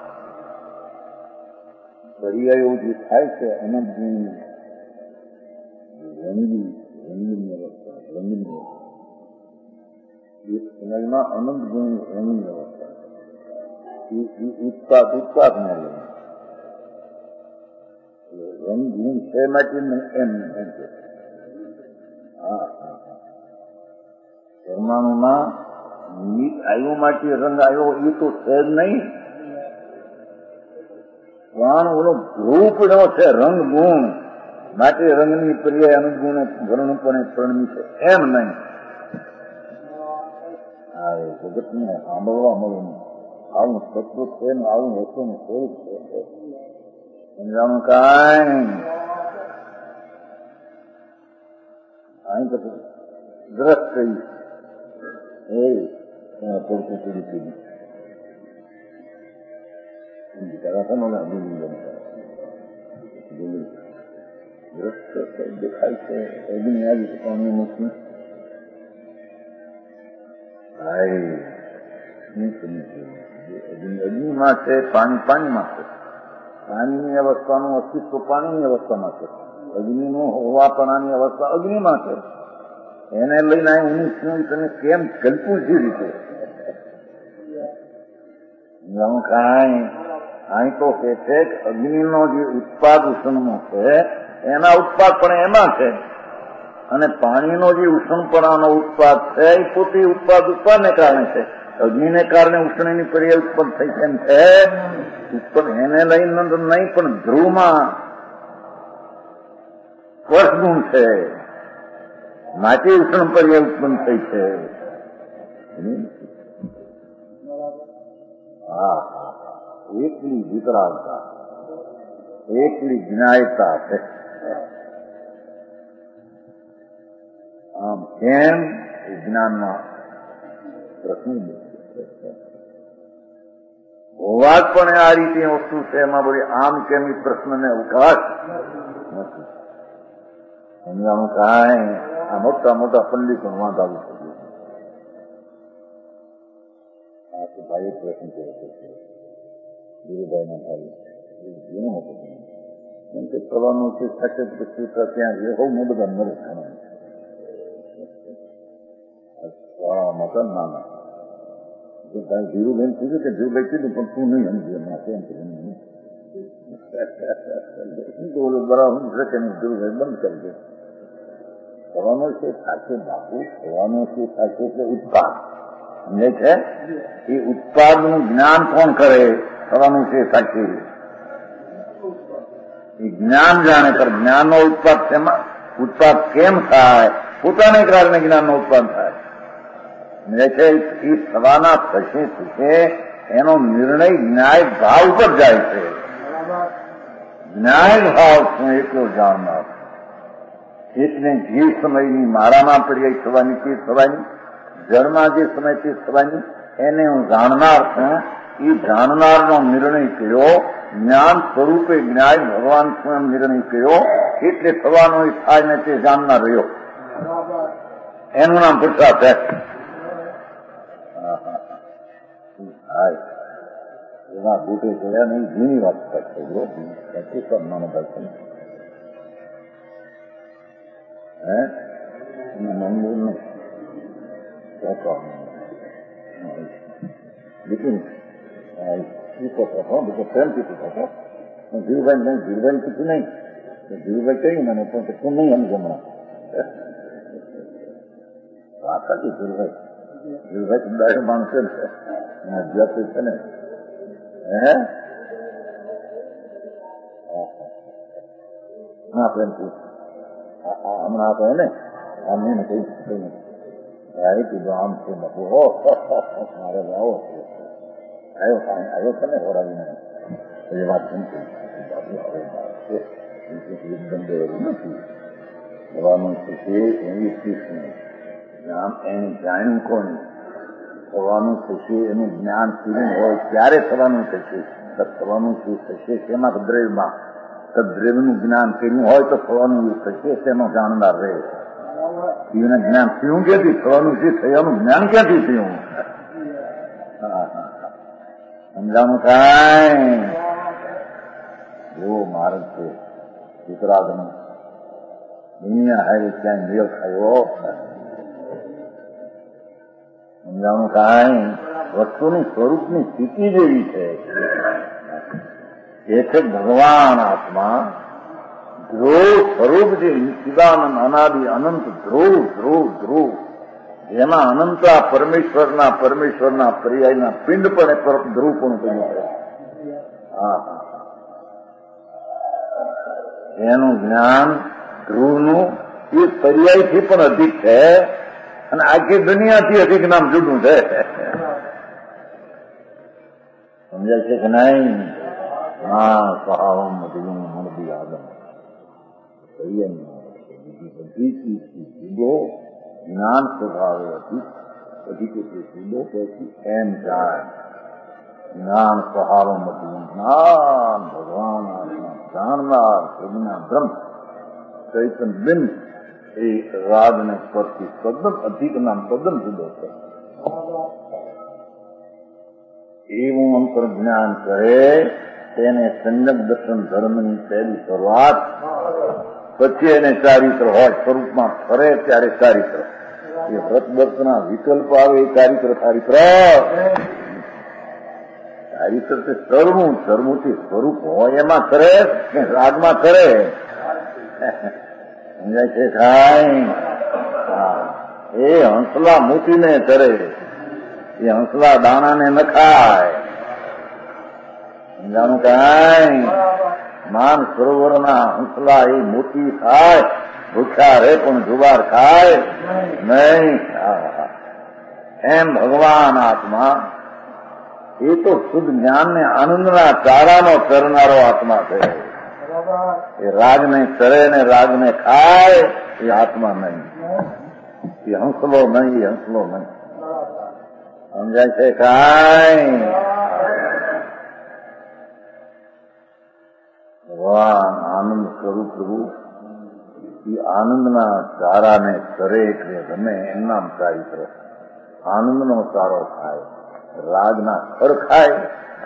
પર્યાયો જે થાય છે અનંત ગુણની રંગીન અવસ્થા, રંગીન અવસ્થા એક સમયમાં અનંત ગુણની રંગીન અવસ્થા ઉત્પાદ ને લઈને રંગીન છે માટે એમ છે. પરમાણુમાં આવ્યો માટે રંગ આવ્યો એ તો છે જ નહીં, પણ ઓલો ધ્રુવ પડ્યો છે રંગ ગુણ માટે રંગની પર્યાય અનંત ગુણે વર્ણપણે પરણમી છે એમ નહીં. જગતને સાંભળવા મળે નહીં. આવું તત્વ છે ને આવું વસ્તુનું સ્વરૂપ છે. સમજાણું કાંઈ અહીં તો દ્રષ્ટ થઈ એ પડતું પૂરી થઈ દેખાય છે અગ્નિ આવી પાણી નથી. અગ્નિમાં છે, પાણીમાં છે. પાણીની અવસ્થાનું અસ્તિત્વ પાણીની અવસ્થામાં છે. અગ્નિનું હોવાપણાની અવસ્થા અગ્નિમાં છે. એને લઈને હું શું તમે કેમ કલ્પું છે રીતે કાંઈ અહીં તો કે છે કે અગ્નિનો જે ઉત્પાદ ઉષ્ણમાં છે એના ઉત્પાદ પણ એમાં છે, અને પાણીનો જે ઉષ્ણપણાનો ઉત્પાદ છે એ પોતે ઉત્પાદને કારણે છે. અગ્નિને કારણે ઉષ્ણની પર્યાય ઉત્પન્ન થઈ કેમ છે ઉત્પન્ન એને લઈને નહીં, પણ ધ્રુવમાં સ્પર્શગુણ છે માટે ઉષ્ણ પર્યાય ઉત્પન્ન થઈ છે. હા, એકલી વિકરાળતા, એકલી જ્ઞાયતા છે. આમ કેમ એ જ્ઞાનમાં પ્રશ્ન હોવા જ પણ આ રીતે વસ્તુ છે, એમાં બધી આમ કેમ એ પ્રશ્નને અવકાશ નથી. સમજાવું કાંઈ આ મોટા મોટા પંડિતો વાંધ આવી શકે. આ તો ભાઈ પ્રશ્ન કર્યો છે ગુરુભાઈ ના ભાઈ એનો મોટો કેમ કે કરવાનું છે સાથે સૂત્ર ત્યાં જે હોવ ને બધા મરે મકાન નાના ધીરુભાઈ કીધું કે ધીરુભાઈ કીધું પણ તું નહીં સમજી એમાં કેમ બોલું બરાબર છે કે ધીરુભાઈ બંધ કરી દે. થવાનું છે સાથે બાપુ, થવાનું છે સાથે એટલે ઉત્પાદ સમજે છે. એ ઉત્પાદનું જ્ઞાન કોણ કરે? થવાનું છે સાચી એ જ્ઞાન જાણે કર. જ્ઞાનનો ઉત્પાદ શેમાં? ઉત્પાદ કેમ થાય? પોતાને કારણે જ્ઞાનનો ઉત્પાદ થાય. સમજે છે એ થવાના થશે થશે એનો નિર્ણય ન્યાય ભાવ ઉપર જાય છે. ન્યાય ભાવ શું એટલો જાણનાર એટલે જે સમયની મારામાં પર્યાય થવાની તે થવાની, જળમાં જે સમય તે થવાની એને હું જાણનાર છું. એ જાણનારનો નિર્ણય કર્યો, જ્ઞાન સ્વરૂપે જ્ઞાય ભગવાન સ્વયં નિર્ણય કર્યો એટલે થવાનો એ થાય ને તે જાણનાર રહ્યો. એનું નામ પુરુષાર્થ છે. એના બુટે ગયા નહીં જૂની વાત કરશે નાનો ભાઈ મંદિર નહીં લેકિન પ્રેમથી પૂછો છો ધીરુભાઈ નહીં, ધીરુભાઈ પૂછ્યું નહીં, ધીરુભાઈ કહ્યું મને પણ તું નહીં સમજ હમણાં વાત હતી. ધીરુભાઈ ડાયરેક્ટ માણસે અભ્યાસ છે ને ના પ્રેમ પૂછ હમણાં આપણે ને આમ નહીં કઈ કીધું આમ છે હો મારે આવો આવ્યો છે ને હોરાવીને એ વાત નથી. થવાનું થશે એની જ્ઞાન એને જાણ્યું કોણ? થવાનું થશે એનું જ્ઞાન પીવું હોય ત્યારે થવાનું થશે. થવાનું શું થશે તેમાં દ્રવ્યમાં દ્રવ્યનું જ્ઞાન કર્યું હોય તો થવાનું એવું થશે તેનો જાણનાર રહે. એના જ્ઞાન પીવું ક્યાંથી? થવાનું છે થયાનું જ્ઞાન ક્યાંથી પીવું? સમજાવું કાંઈ એવો માર્ગ છે ઉત્તરાગનો. દુનિયા હારે ક્યાંય મેળ ખાયો સમજાવું કાંઈ? વસ્તુની સ્વરૂપની સ્થિતિ જેવી છે એ છે ભગવાન આત્મા ધ્રુવ સ્વરૂપ જે ચિદાનંદ અનાદિ અનંત ધ્રુવ ધ્રુવ ધ્રુવ જેમાં અનંતા પરમેશ્વરના પર્યાયના પિંડ પણ ધ્રુવ પણ કહ્યું છે. એનું જ્ઞાન ધ્રુવનું એ પર્યાયથી પણ અધિક છે અને આખી દુનિયાથી અધિક નામ જુદું છે. સમજાય છે કે નહીં? હા, સ્વભાવમ મધુમ મનથી આગમ બીજી બધી ચીજથી જુદો જ્ઞાન સ્વભાવે હતી. પછી કે જુદો પછી એમ જાય જ્ઞાન સ્વભાવમ મધુમ જ્ઞાન ભગવાન જાણનાર પ્રજ્ઞા બ્રહ્મ ચૈતન બિંબ એ રાગને પરથી તદ્દન અધિક નામ તદ્દન જુદો છે. એવું અંતર જ્ઞાન કરે તેને સંયમ દર્શન ધર્મની પહેલી શરૂઆત. પછી એને ચારિત્ર હોય, સ્વરૂપમાં ફરે ત્યારે ચારિત્ર. એ વ્રતબર્તના વિકલ્પ આવે એ ચારિત્ર તે ધર્મથી સ્વરૂપ હોય એમાં કરે કે રાગમાં કરે? સમજાય છે કાંઈ? એ હંસલા મૂકીને કરે, એ હંસલા દાણાને ન ખાય. સમજાનું કાંઈ? માન સરોવરના હંસલા એ મોતી ખાય, ભૂખ્યા રે પણ જુવાર ખાય નહીં. એમ ભગવાન આત્મા એ તો શુદ્ધ જ્ઞાનને આનંદના ચારાનો કરનારો આત્મા છે. એ રાગને ચરે ને રાગને ખાય એ આત્મા નહીં, એ હંસલો નહીં. સમજાય છે કાંઈ? ભગવાન આનંદ સ્વરૂપ પ્રભુ એ આનંદના ચારાને ચરે એટલે ગમે એમના ચારિત્ર. આનંદનો ચારો ખાય, રાગના ખડ ખાય.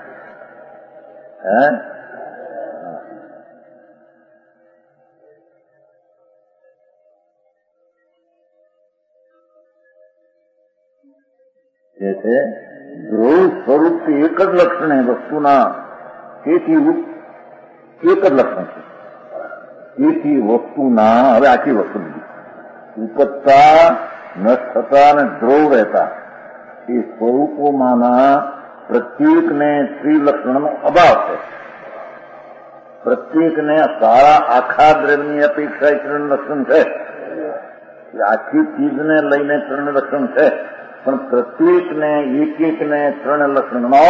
જે છે ધ્રુવ સ્વરૂપથી એક જ લક્ષણ એ વસ્તુના, તેથી એક જ લક્ષણ છે. તેથી વસ્તુના, હવે આખી વસ્તુ ઉપજતા, નષ્ટ થતા અને ધ્રુવ રહેતા એ સ્વરૂપોમાંના પ્રત્યેકને ત્રિલક્ષણનો અભાવ છે. પ્રત્યેકને સારા આખા દ્રવ્યની અપેક્ષા ત્રણ લક્ષણ છે. આખી ચીજને લઈને ત્રણ લક્ષણ છે, પણ પ્રત્યેકને એકને ત્રણ લક્ષણનો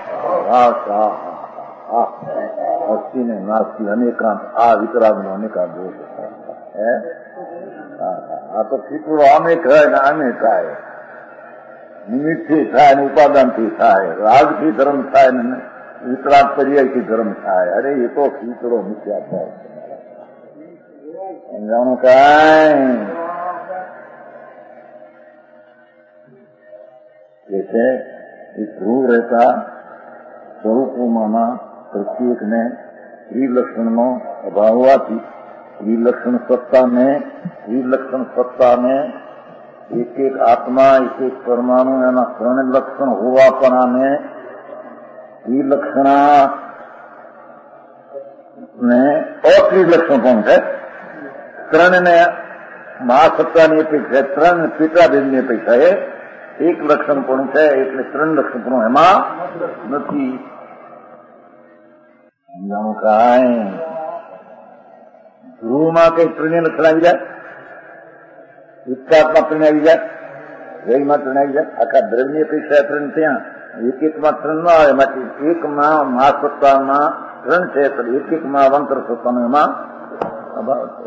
હસ્તીને નાસ્તી અનેકાંત આ વિતરાગનો અનેકાંત દોષ. આ તો ચિત્રો આમે થાય ને આમે થાય, નિમિત્તથી થાય ને ઉપાદાનથી થાય, રાગથી ધર્મ થાય ને વિતરાગ પર્યાયથી ધર્મ થાય. અરે એ તો ચિત્રો મિથ્યા થાય. સમજાણું કાંઈ? એ છે એ ધ્રુવ રહેતા સ્વરૂપોમાંના પ્રત્યેકને ત્રિલક્ષણનો અભાવ હોવાથી ત્રિલક્ષણ સત્તાને એક એક આત્મા, એક પરમાણુ એના ત્રણ લક્ષણ હોવા પણ આને ત્રિલક્ષણા ને અત્રિલક્ષણ પણ છે. ત્રણને મહાસત્તાની અપેક્ષા, ત્રણ પિતાભેદની અપેક્ષા એ એક લક્ષણ પણ છે, એટલે ત્રણ લક્ષણ પણ એમાં નથી. સમજાણું કાંઈ? ધ્રુવમાં કઈ ત્રણેય લક્ષણ આવી જાય, ઉત્કાતમાં ત્રણ આવી જાય, જયમાં ત્રણ આવી જાય. આખા દ્રવ્યની અપેક્ષા ત્રણ ત્યાં એકમાં ત્રણ ન આવે. માટે એકમાં મહાસત્તામાં ત્રણ છે, પણ એકમાં અવંતર સત્તાનો એમાં અભાવ છે.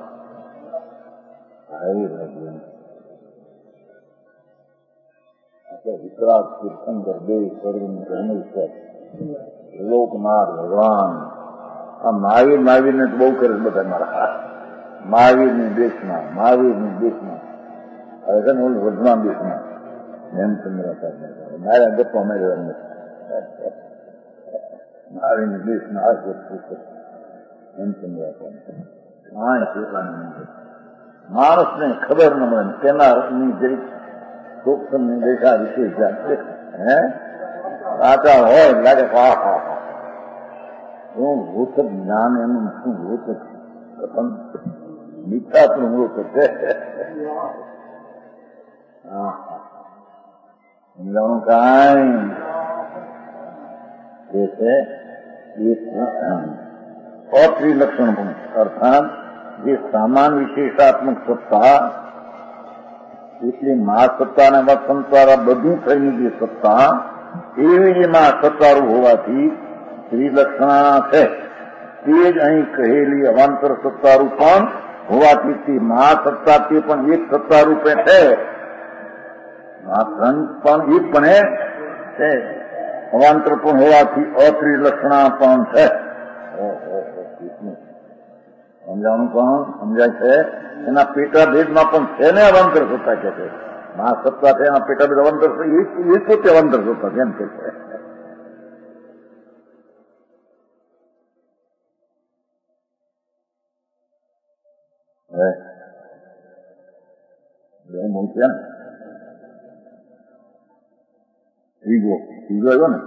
વિતરાગ તીર્થંકર બે સ્વર્ગની પરમેશ્વર લોકનાથ ભગવાન આ મહાવીરને બહુ કરે બધા મારા મહાવીરની દેશમાં હવે છે ને ઓલું વર્ધમાન દેશમાં હેમચંદ્ર મારા ગપ્પા માર્યા મહાવીરની દેશમાં આ પુસ્તક હેમચંદ્ર માણસને ખબર ન મળે તેનાની જરીક સૂક્ષ્મની દેખા વિશે સાચા હોય લાગે શું ભૂત જ્ઞાન એનું શું ભૂત કથન મિથ્યાત્મક મૃત છે. સમજાણું કાંઈ? એ છે અત્રિલક્ષણ પણ, અર્થાત જે સામાન વિશેષાત્મક સત્તા એટલે મહાસત્તા અને વસંત દ્વારા બધું થઈને જે સત્તા એવી એમાં સત્તારૂ હોવાથી શ્રીલક્ષણા છે તે જ અહીં કહેલી અવાંતર સત્તારૂ પણ હોવાથી તે મહાસત્તા તે પણ એક સત્તા રૂપે છે, મહાગ્રંથ પણ એક પણ છે, અવાંતર પણ હોવાથી અત્રિલક્ષણા પણ છે. સમજાવવાનું પણ સમજાય છે. એના પેટાભેદમાં પણ છે ને અવાંતર સત્તા કે છે. મહાસત્તા છે એના પેટાભેદ અવાંતર એ પોતે અવાંતર સત્તા છે એમ કે છે. ત્રીજો આવ્યો ને,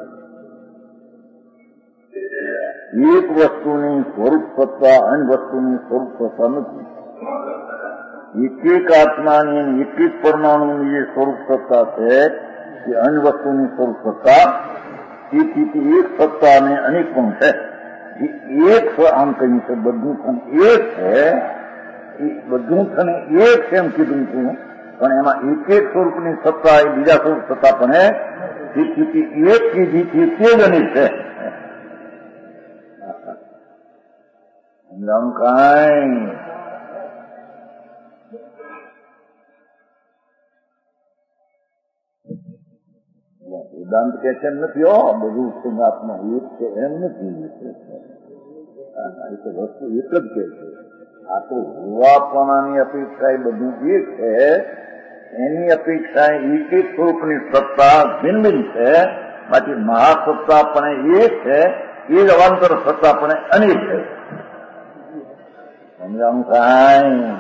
એક વસ્તુની સ્વરૂપ સત્તા અન્ય વસ્તુની સ્વરૂપ સત્તા નથી. એક એક આત્માની એક એક પરમાણુની જે સ્વરૂપ સત્તા છે તે અન્ય વસ્તુની સ્વરૂપ સત્તા, તેથી એક સત્તા અને અનેક પણ છે. એક આમ કહ્યું છે બધું થને એક છે, બધું થને એક છે એમ કીધું છું, પણ એમાં એક એક સ્વરૂપની સત્તા એ બીજા સ્વરૂપ સત્તા પણ તેથી એક કીધી તે જ અનેક છે. સમજાવું કાંઈ વેદાંત કે છે એમ નથી. બધું સંગાતમાં એક છે એમ નથી. એ તો વસ્તુ એક જ કે છે. આ તો હોવાપણાની અપેક્ષા એ બધું એક છે, એની અપેક્ષા એક એક સ્વરૂપની સત્તા ભિન્ન ભિન્ન છે. બાકી મહાસત્તા પણ એક છે, એ જ અવાંતર સત્તા પણ અનેક છે. સમજાવું કાંઈ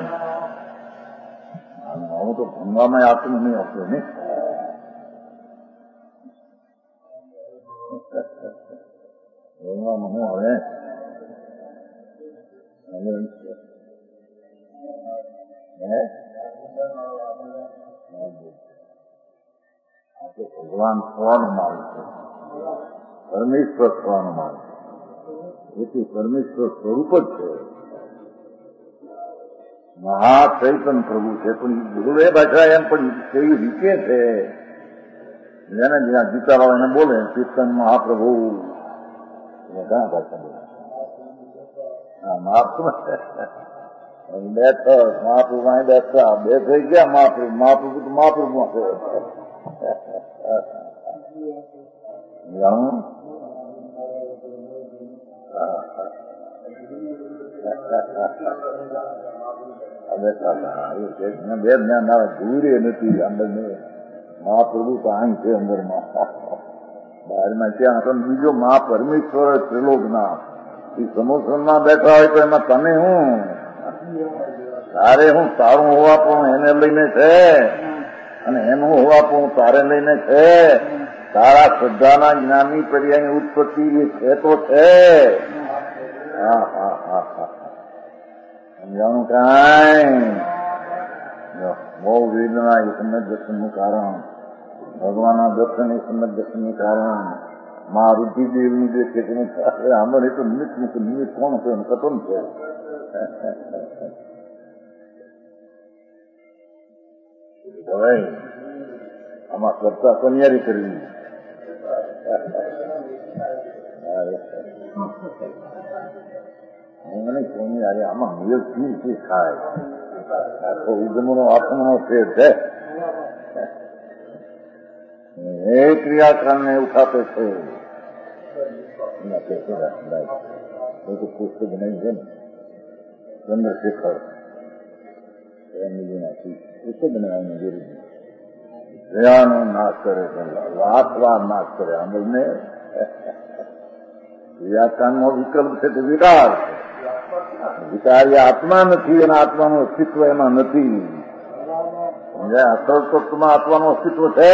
હું તો ભણવામાં આપતું નહીં આવતો ને. ભણવામાં હું હવે ભગવાન થવાનું મારું છે, પરમેશ્વર થવાનું મારું છે. એથી પરમેશ્વર સ્વરૂપ જ છે, મહાચૈતન્ય પ્રભુ છે. પણ ગુરુએ ભાષા એમ પણ કેવી રીતે છે, જેને જ્યાં ગીતારાવ એને બોલે ચેતન મહાપ્રભુ ઘણા ભાષા બોલે. હા મહાપ્રભુ બેઠો મહાપ્રભુ અહીં બેઠા બે થઈ ગયા. મહાપ્રભુ મહાપ્રભુ તો મહાપ્રભુ છે. જાણું બે જ્ઞાન આવે દૂરે નથી. અંદર મહાપ્રભુ તો આમ છે અંદરમાં, બહારમાં ક્યાં તો બીજો મહાપરમેશ્વર ત્રિલોકના એ સમોસનમાં બેઠા હોય તો એમાં તમે હું તારે હું તારું હોવા પણ એને લઈને છે, અને એનું હોવા પણ તારે લઈને છે. તારા શ્રદ્ધાના જ્ઞાનની પર્યાયની ઉત્પત્તિ એ છે તો છે. હા હા હા હા સમજાણું કાંઈ. બહુ વેદના એ સમ્યક દર્શનનું કારણ, ભગવાનના દર્શન એ સમ્યક દર્શનનું કારણ. મા રુદ્ધિદેવનું જે છે તેનું આંબર એ તો નિમિત્ત મૂકે. નિમિત્ત કોણ છે? કથન છે. હવે આમાં કરતા કન્યારી કરવી. મને કોની યારે આમાં મેળ થી થાય. આખો ઉદ્યમનો આત્મનો ફેર છે. એ ક્રિયાક્રમને ઉઠાપે છે. પુસ્તક બનાવી છે ને ચંદ્રશેખર પુસ્તક બનાવવાની જરૂર દયાનો નાશ કરે છે, વાતવાર નાશ કરે. આંબળને વ્યાખ્યાનનો વિકલ્પ છે તે વિકાર છે. વિકાર એ આત્મા નથી, અને આત્માનું અસ્તિત્વ એમાં નથી. અસલ તત્વમાં આત્માનું અસ્તિત્વ છે.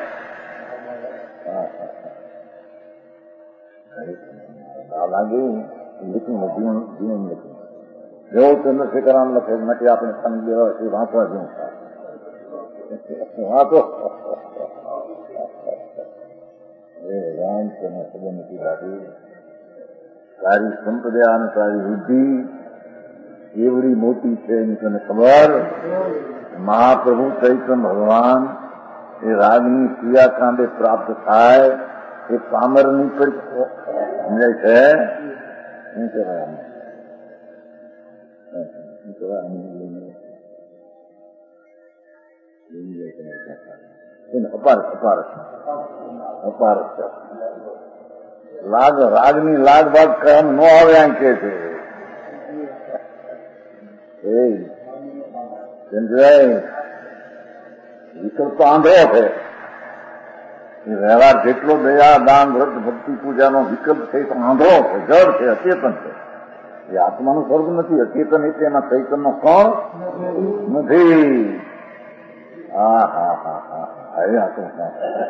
લાગ્યું લખ્યું જીવન લખ્યું જેવો ચંદ્રશેખરામ લખે નથી. આપણે સમજ વાંચવા જેવું વાંચો. રામ તેને ખબર નથી લાગી. તારી સંપ્રદાય અને તારી વૃદ્ધિ એવડી મોટી છે એની તને ખબર. મહાપ્રભુ ચૈતન્ય ભગવાન એ રાગની ક્રિયાકાંડે પ્રાપ્ત થાય એ પામરની પર સમજાય છે. શું કહેવાય અપારસ લાગ રાગની લાગ બાગ કામ ન આવે આમ કે છે. વિકલ્પ તો આંધળો છે. વ્યવહાર જેટલો દયા દાન વ્રત ભક્તિ પૂજાનો વિકલ્પ છે તો આંધળો છે, જડ છે, અચેતન છે. એ આત્માનું સ્વર્ગ નથી. અચેતન એટલે એમાં ચૈતનનો કોણ નથી. હા હા હા હા હવે આત્મા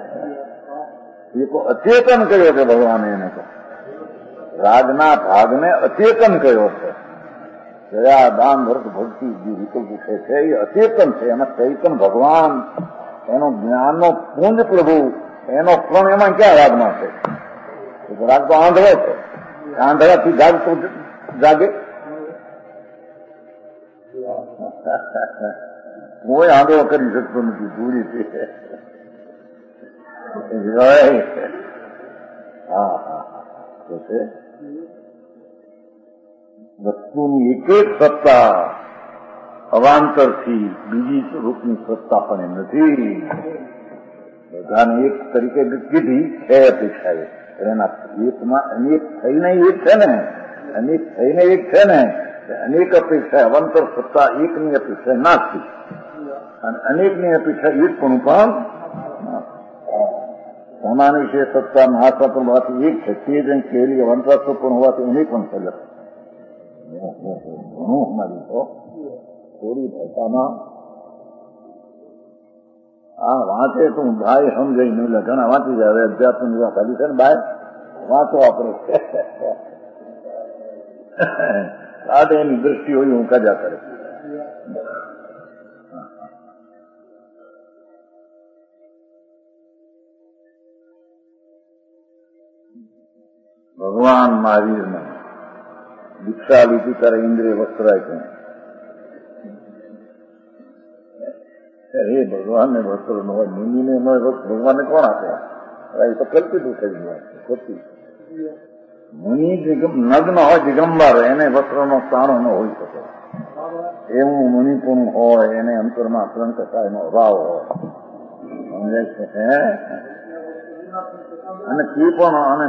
એ તો અચેતન કર્યો છે ભગવાને. એને તો રાગના ભાગને અચેતન કર્યો છે. દયા દાન વ્રત ભક્તિ જે વિકલ્પ છે એ અચેતન છે. એમાં ચૈતન ભગવાન એનો જ્ઞાનનો પુંજ પ્રભુ એનો પણ એમાં ક્યાં રાગમાં છે? રાગ તો આંધળો છે. આંધળાથી જાગતો જાગે કોઈ આંધળો કરી શકતો નથી. પૂરી છે. હા હા તો છે વસ્તુની એક એક સત્તા અવાંતરથી બીજી સ્વરૂપની સત્તા પણ નથી. બધાને એક તરીકે કીધી છે અપેક્ષા. એના એકમાં અનેક થઈને એક છે ને, અનેક થઈને એક છે ને, અનેક અપેક્ષા અવાંતર સત્તા એકની અપેક્ષા નાખી અને અનેકની અપેક્ષા એક પણ સમાન વિશે સત્તા મહાત્મા પણ હોવાથી એક છે. તે જ કેરી અવાંતરસ્વ પણ હોવાથી અનેક પણ છે. ઘણું અમારી તો થોડી ભાષામાં આ વાંચે તો હું ભાઈ સમજાઈ નહીં. ઘણા વાંચી જાય. અધ્યાત્મ વાત ખાલી છે ને ભાઈ વાંચો આપણે આજે એની દ્રષ્ટિ હોય હું કજા કરે. ભગવાન મહાવીરને દીક્ષા લીધી ત્યારે ઇન્દ્રિય વસ્ત્રાય છે. એ ભગવાનને વસ્ત્ર ન હોય, મુનિને ન હોય, ભગવાનને કોણ આપે? એ તો કલ્પિતું થઈ ગયું. ખોટી મુનિ નગ્ન હોય દિગંબર, એને વસ્ત્રનો તાણો ન હોઈ શકે. એવું મુનિપુણ હોય, એને અંતરમાં અસંકતાનો અભાવ હોય. સમજાય છે? અને તે પણ અને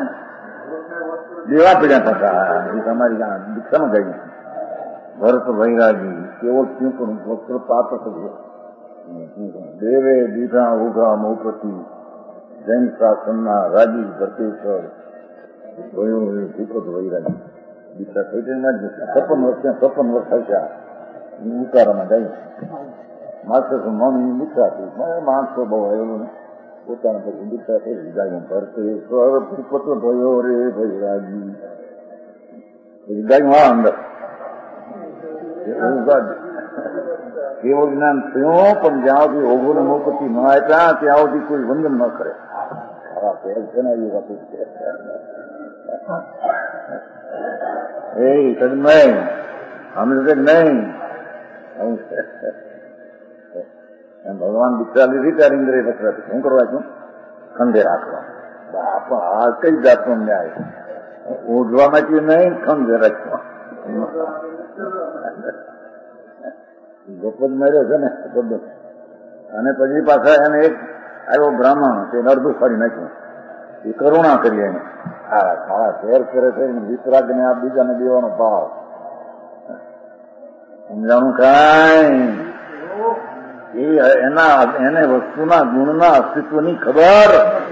દેવા પીડ્યા થતા એ તમારી દીક્ષામાં ગઈ. ભરત વૈરાગી કેવો શું પણ વસ્ત્ર પાપ થયો. દેવે દીધા ઉઘા મૌપતિ જૈન શાસનના રાજી ભરતેશ્વર ભૂપત વૈરાગી દીક્ષા થઈ 56 વર્ષ થયા. ઉતારામાં ગઈ માસ્ટર મમ્મી દીક્ષા થઈ. માણસો બહુ આવેલું ને પોતાના પછી દીક્ષા થઈ જાય. ભરતેશ્વર ભૂપત ભયો રે વૈરાગી ગાયું અંદર કેવો જ્ઞાન થયો. પણ જ્યાં સુધી ઓઘોને મોપતિ ન આપ્યા ત્યાં સુધી કોઈ વંદન ન કરે. ખરા પહેલ છે ને એ વાત એ નહીં અમે નહીં. ભગવાન દીક્ષા લીધી ત્યારે ઇન્દ્રિય વસ્ત્ર શું કરવા છું? ખંડે રાખવા. આ કઈ જાતનો ન્યાય? ઓઢવા માંથી નહીં, ખંડે રાખવા. ગોપદ માર્યો છે ને અને પછી પાછા એને એક આવ્યો બ્રાહ્મણ, તેને અડધું ફરી નાખ્યું. એ કરુણા કરી એને સારા ફેર કરે છે. વિતરાગ ને આ બીજાને દેવાનો ભાવ સમજાણું કાંઈ એને વસ્તુના ગુણના અસ્તિત્વની ખબર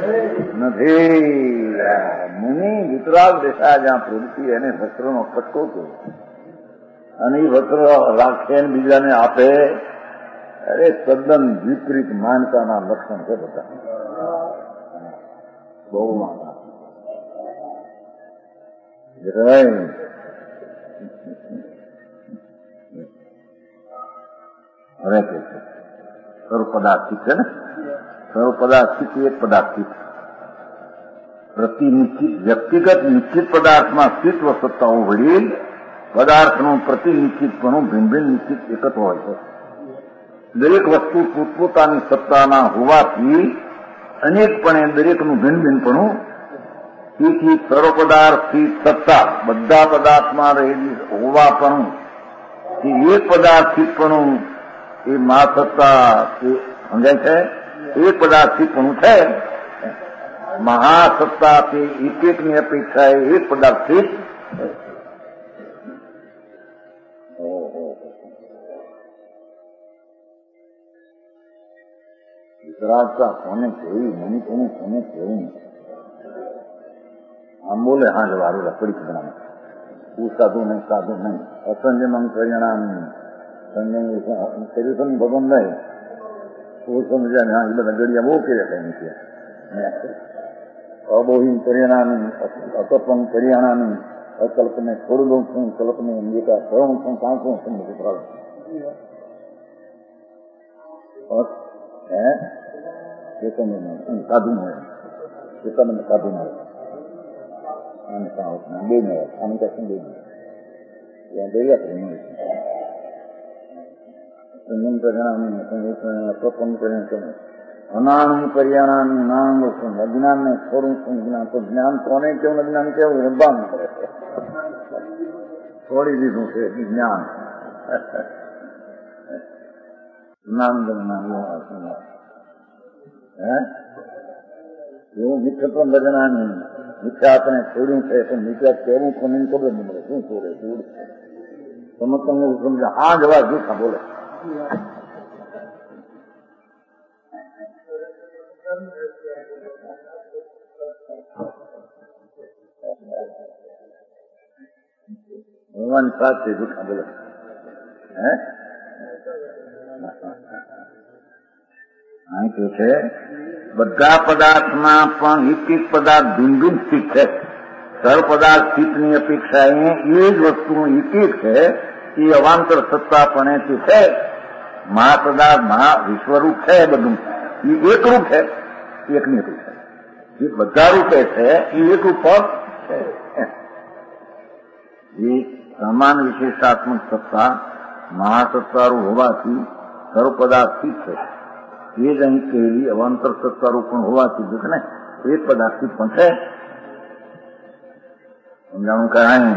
નથી. મુનિ વિતરાગ દેશા જ્યાં પ્રવૃત્તિ એને વસ્ત્રનો ફટકો થયો અને એ વસ્ત્ર રાખે ને બીજાને આપે. અરે તદ્દન વિપરીત માનતાના લક્ષણ છે બધા. બહુ માનતા હવે કે છે સર્વ પદાર્થિક છે ને. સર્વ પદાર્થિક એક પદાર્થિક પ્રતિનિશ્ચિત વ્યક્તિગત નિશ્ચિત પદાર્થમાં સ્થિત્વ સત્તાઓ વળી પદાર્થનું પ્રતિનિશ્ચિતપણું ભિન્ન ભિન્ન નિશ્ચિત એક જ હોય છે. દરેક વસ્તુ પોતપોતાની સત્તાના હોવાથી અનેકપણે દરેકનું ભિન્ન ભિન્નપણું, તેથી સર્વ પદાર્થથી સત્તા બધા પદાર્થમાં રહેલી હોવાપણું, એક પદાર્થિકપણું એ મા સત્તા સમજાય છે, એક પદાર્થિકપણું છે. મહાસત્તા તે એક એકની અપેક્ષાએ એક પદાર્થિક. વિતરાગતા કોને કહેવી, મનિપણું કોને કહેવું? આમ બોલે હા જવારું રખડી બનાવે હું સાધુ નહીં, સાધુ નહીં. અસંજમં પરિણામ સંજમ ભગવાન નહીં સમજ્યા ને. હા એ બધા ગડિયા બહુ કે નથી. અબોહીન પરિણામી અકપં પરિણામી અકલ્પને થોડું શું કલ્પને અંગીકાર સર્વ શું કાંકું સમજ સાધુ મળે એકંદ સાધુ મળે બે મળે આમ કશું બે સંયમ પરિણામી અકપં પરિણામ અનાનું પર્યાણાનું નામ શું અજ્ઞાનને થોડું શું જ્ઞાન. તો જ્ઞાન કોને કેવું અજ્ઞાન કેવું રબાન કરે છે, છોડી દીધું છે જ્ઞાન. એવું મિથ્યત્વ ભજનાની મિથ્યા આપણે છોડ્યું છે તો મિથ્યા કેવું કોને ખબર નહીં મળે. શું છોડે છોડ સમજ સમજે હા જવા જૂઠા બોલે. ભગવાન સાચે જૂઠા બોલે. અહીં તો છે બધા પદાર્થમાં પણ એક એક પદાર્થ ભિન્ન ભિન્ન સ્થિત છે. સર્વ પદાર્થ સ્થિતની અપેક્ષા એ જ વસ્તુ એક એક છે. એ અવાંતર સત્તાપણેથી છે. મહાપદાર્થ મહા વિશ્વરૂપ છે. બધું એ એક રૂપ છે, એકની અપેક્ષા. જે બધા રૂપે છે એ એક રૂપ પણ છે. એ સમાન વિશેષાત્મક સત્તા મહાસત્તારૂપ હોવાથી સર્વ પદાર્થ સ્થિત છે. એ જ અહીં કહેલી અવાંતર સત્તારૂપ પણ હોવાથી દુઃખ ને એક પદાર્થ સ્થિત પણ છે. સમજાણું કરાય.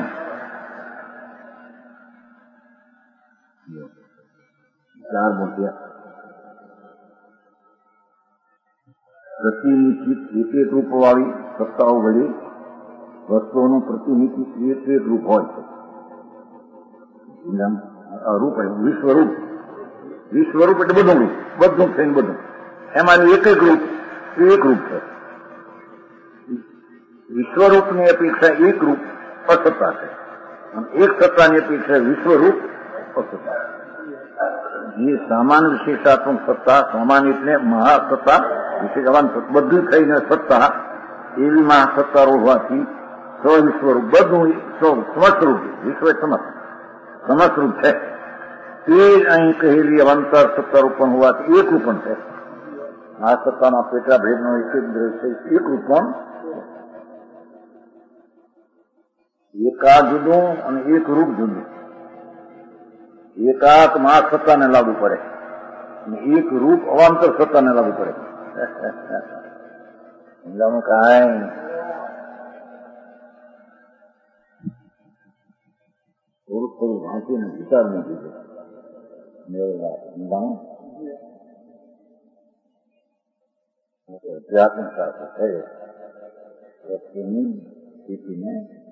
ચાર મોટિયા પ્રતિનિધિત એક એક રૂપ વાળી સત્તાઓ વડે વસ્તુઓનું પ્રતિનિધિત્વ એક એક રૂપ હોય છે. રૂપ વિશ્વરૂપ, વિશ્વરૂપ એટલે બધું રૂપ, બધું થઈને બધું એમાં એક એક રૂપ એક રૂપ છે. વિશ્વરૂપની અપેક્ષા એક રૂપ અસત્તા છે અને એક સત્તાની અપેક્ષા વિશ્વરૂપ અસત્તા. જે સામાન વિશેષાત્મક સત્તા, સામાન એટલે મહાસત્તા, વિશેષવાન બધું થઈને સત્તા એવી મહાસત્તા હોવાથી સ્વવિશ્વરૂપ બધું સમસ્તરૂપ, વિશ્વ સમસ્તરૂપ છે. તે અહીં કહેલી અવંતર સત્તારૂપ પણ હોવાથી એક રૂપ પણ છે. આ સત્તાના પેટા ભેદનો એક જ દ્રશ્ય એક રૂપ પણ એકા જુદું અને એક રૂપ જુદું. એકાત મહાસત્તાને લાગુ પડે અને એક રૂપ અવાંતર સત્તાને લાગુ પડે. સમજાવું કાંઈ થોડુંક થોડું વાંચીને વિચારવું જોઈએ. સમજાવું અધ્યાત્મ સાથે થયો વ્યક્તિની સ્થિતિને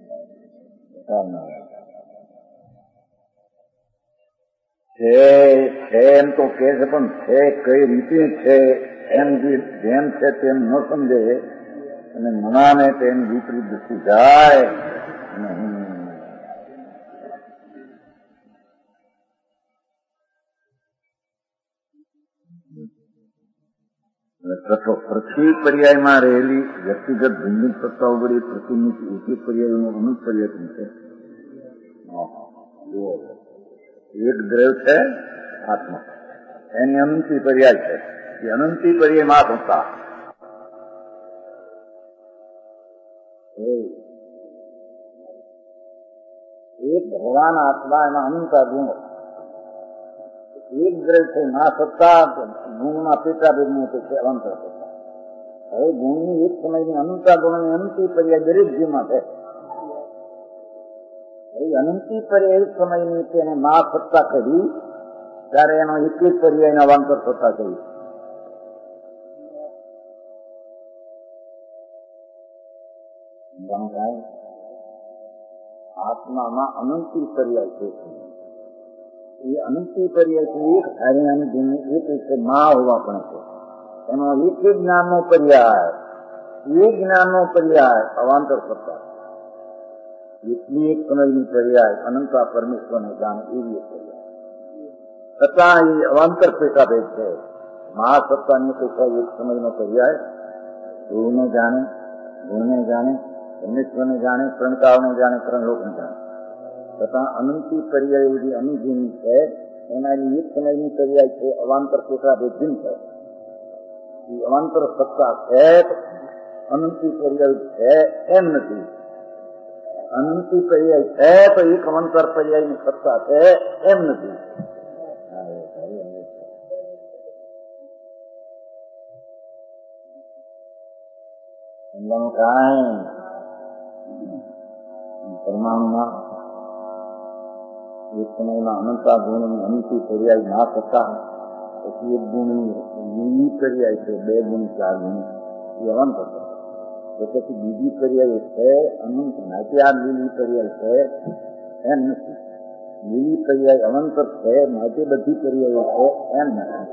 છે એમ તો કે છે, પણ છે કઈ રીતે છે એમ જેમ છે તેમ ન સમજે અને મનાને તેમ વિપરીત દૃષ્ટિ જાય. પૃથ્વી પર્યાયમાં રહેલી વ્યક્તિગત ભિન્ન સત્તાઓ વડે પ્રતિનિધિ એક એક પર્યાયનું અનુપ પર્યાય છે. એક દ્રવ છે આત્મા, એની અનંતી પર્યાય છે. એ અનંતી પર્યાય માં સત્તા એક ભગવાન આત્મા એમાં અનંતા ગુણ એક દ્રવ્ય છે મહાસત્તા ગુણમાં પેટાભેદની અપેક્ષા અવાંતર સત્તા. હવે ગુણની એક સમયની અનંતા ગુણની અનંતી પર્યાય દરેક જીવમાં છે. અનંતી પર્યાય એક સમયની તેને મહાસત્તા કરી ત્યારે એનો એક એક પર્યાયના અવાંતર સત્તા કરી. આત્મામાં અનંતી પર્યાય છે. એ અનંતી પર્યાય છે એક ધાર્યાની ગુણની એક રીતે મા હોવા પણ છે. એનો એક એક જ્ઞાનનો પર્યાય અવાંતર સત્તા. એટલી એક સમયની પર્યાય અનંતા પરમેશ્વરને જાણે એવી એક પર્યાય છતાં એ અવાંતર પેટાભેદ છે. મહાસત્તાની અપેક્ષા એક સમયનો પર્યાય ગુરુને જાણે, ગુણને જાણે, પરમેશ્વરને જાણે, ત્રણકાળને જાણે, ત્રણ લોકને જાણે. તથા અનંતી પર્યાય એવી અનુભૂમિ છે. એના એક સમયની પર્યાય છે અવાંતર પેટાભેદ ભિન્ન છે. એ અવાંતર સત્તા છે, અનંતી પર્યાય છે એમ નથી. અનંતી પર્યાય છે તો એક અવાંતર પર્યાયની સત્તા છે એમ નથી. પરમાણુમાં એક સમયમાં અનંતા ગુણની અનંતી પર્યાય ના થતા પછી એક ગુણની લીલી પર્યાય છે, બે ગુણ, ચાર ગુણ એ અવાંતર છે. તો પછી બીજી પર્યાય છે અનંત માટે આ લીલી પર્યાય છે એમ નથી. લીલી પર્યાય અનંતર છે માટે બધી પર્યાયો છે એમ નથી.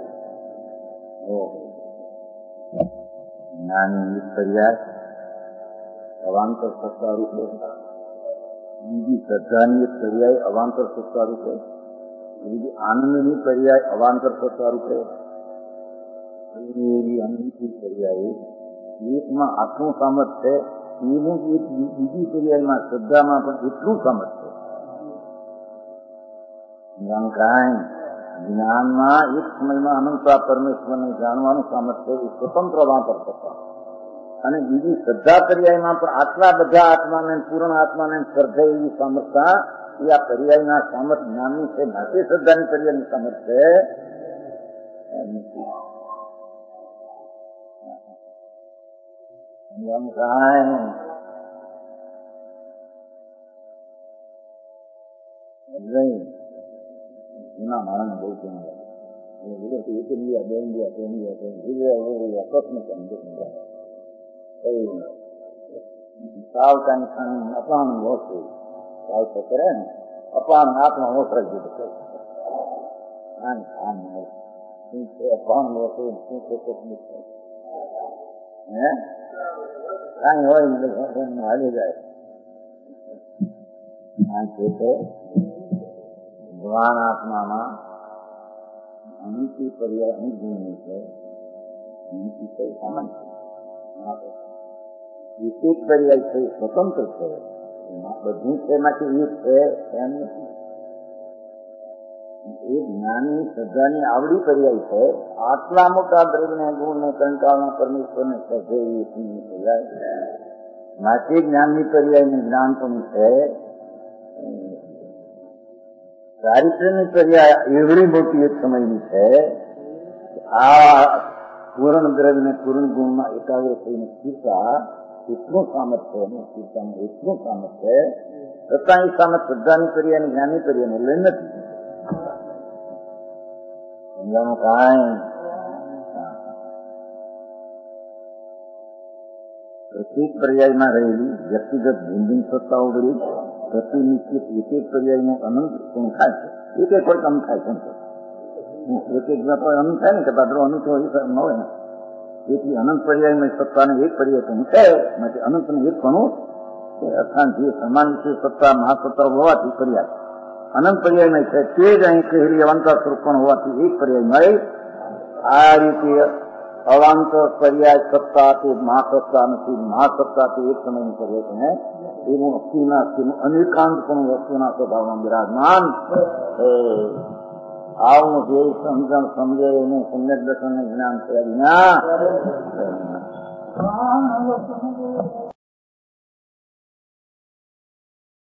જ્ઞાની એક પર્યાય અવાંતર સત્તા રૂપે, બીજી શ્રદ્ધાની એક પર્યાય અવાંતર સત્તા રૂપે, બીજી આનંદની પર્યાય અવાંતર સત્તા રૂપે, એવી અનંતી પર્યાય એકમાં આટલું સામર્થ્ય છે. એનું એક બીજી પર્યાયમાં શ્રદ્ધામાં પણ એટલું સામર્થ્ય છે. જ્ઞાનમાં એક સમયમાં અનંતા પરમેશ્વરને જાણવાનું સામર્થ્ય એ સ્વતંત્ર અવાંતર સત્તા, અને બીજી શ્રદ્ધા પર્યાયમાં પણ આટલા બધા આત્માને, પૂર્ણ આત્માને શ્રદ્ધા એવી સામર્થ્યતા એ આ પર્યાયના સામર્થ્ય જ્ઞાનની છે. માટે શ્રદ્ધાની પર્યાયની સામર્થ્ય જૂના માણસ બહુ એક ઇન્ડિયા, બે ઇન્ડિયા, ત્રણ ઇન્ડિયા સાવ કાંઈ અપાણ ઓછું સાવ તો કરે ને અપાણ હાથમાં ઓછરાઈ દીધું છે. શું છે અપાણ ઓછું, શું છે તકલીફ છે? હે કાંઈ હોય ને હાલી જાય. છે ભગવાન આત્મામાં અનંતી પર્યાય અનુભવની છે. અનંતી કઈ સામાન્ય એક એક પર્યાય છે સ્વતંત્ર છે. બધું છે એમાંથી એક છે એમ નથી. એ જ્ઞાની શ્રદ્ધાની આવડી પર્યાય છે. આટલા મોટા દ્રવ્યને, ગુણને, કંકાળના પરમેશ્વરને શ્રદ્ધે એવી પર્યાય માટે જ્ઞાનની પર્યાયનું જ્ઞાન પણ છે. ચારિત્ર્યની પર્યાય એવડી મોટી એક સમયની છે. આ પૂર્ણ દ્રવ્યને પૂર્ણ ગુણમાં એકાગ્ર થઈને સ્થિરતા એટલું સામર્થ્ય અને સ્થિરતામાં એટલું સામર્થ્ય છતાં એ સામર્થ્ય શ્રદ્ધાની પર્યાય જ્ઞાનની પર્યાયને લઈ નથી. કાંઈ પ્રત્યેક પર્યાયમાં રહેલી વ્યક્તિગત ભિન્ન સત્તાઓ વળી પ્રતિ નિશ્ચિત એક એક પર્યાયનો અનંત ગુણ થાય છે. એક એક કોઈ કમ થાય છે. એક એક અનંત થાય ને કે પાત્રો અનંત હોય ન હોય ને. તેથી અનંત પર્યાયમાં સત્તાને એક પર્યાય પણ છે. માટે અનંતને એક પણ અર્થાત જે સમાન છે સત્તા મહાસત્તા હોવાથી પર્યાય અનંત પર્યાયમાં છે. તે જ અહીં કહેલી અવાંતર સ્વરૂપ પણ હોવાથી એક પર્યાય મળે. આ રીતે અવાંતર પર્યાય સત્તા તે મહાસત્તા નથી. મહાસત્તા તે એક સમયની પર્યાય છે. એનું અસ્થિના અસ્થિનું અનેકાંત પણ વસ્તુના સ્વભાવમાં બિરાજમાન. આવું જે સમજણ સમજે એનું સમ્યક દર્શન જ્ઞાન થયા વિના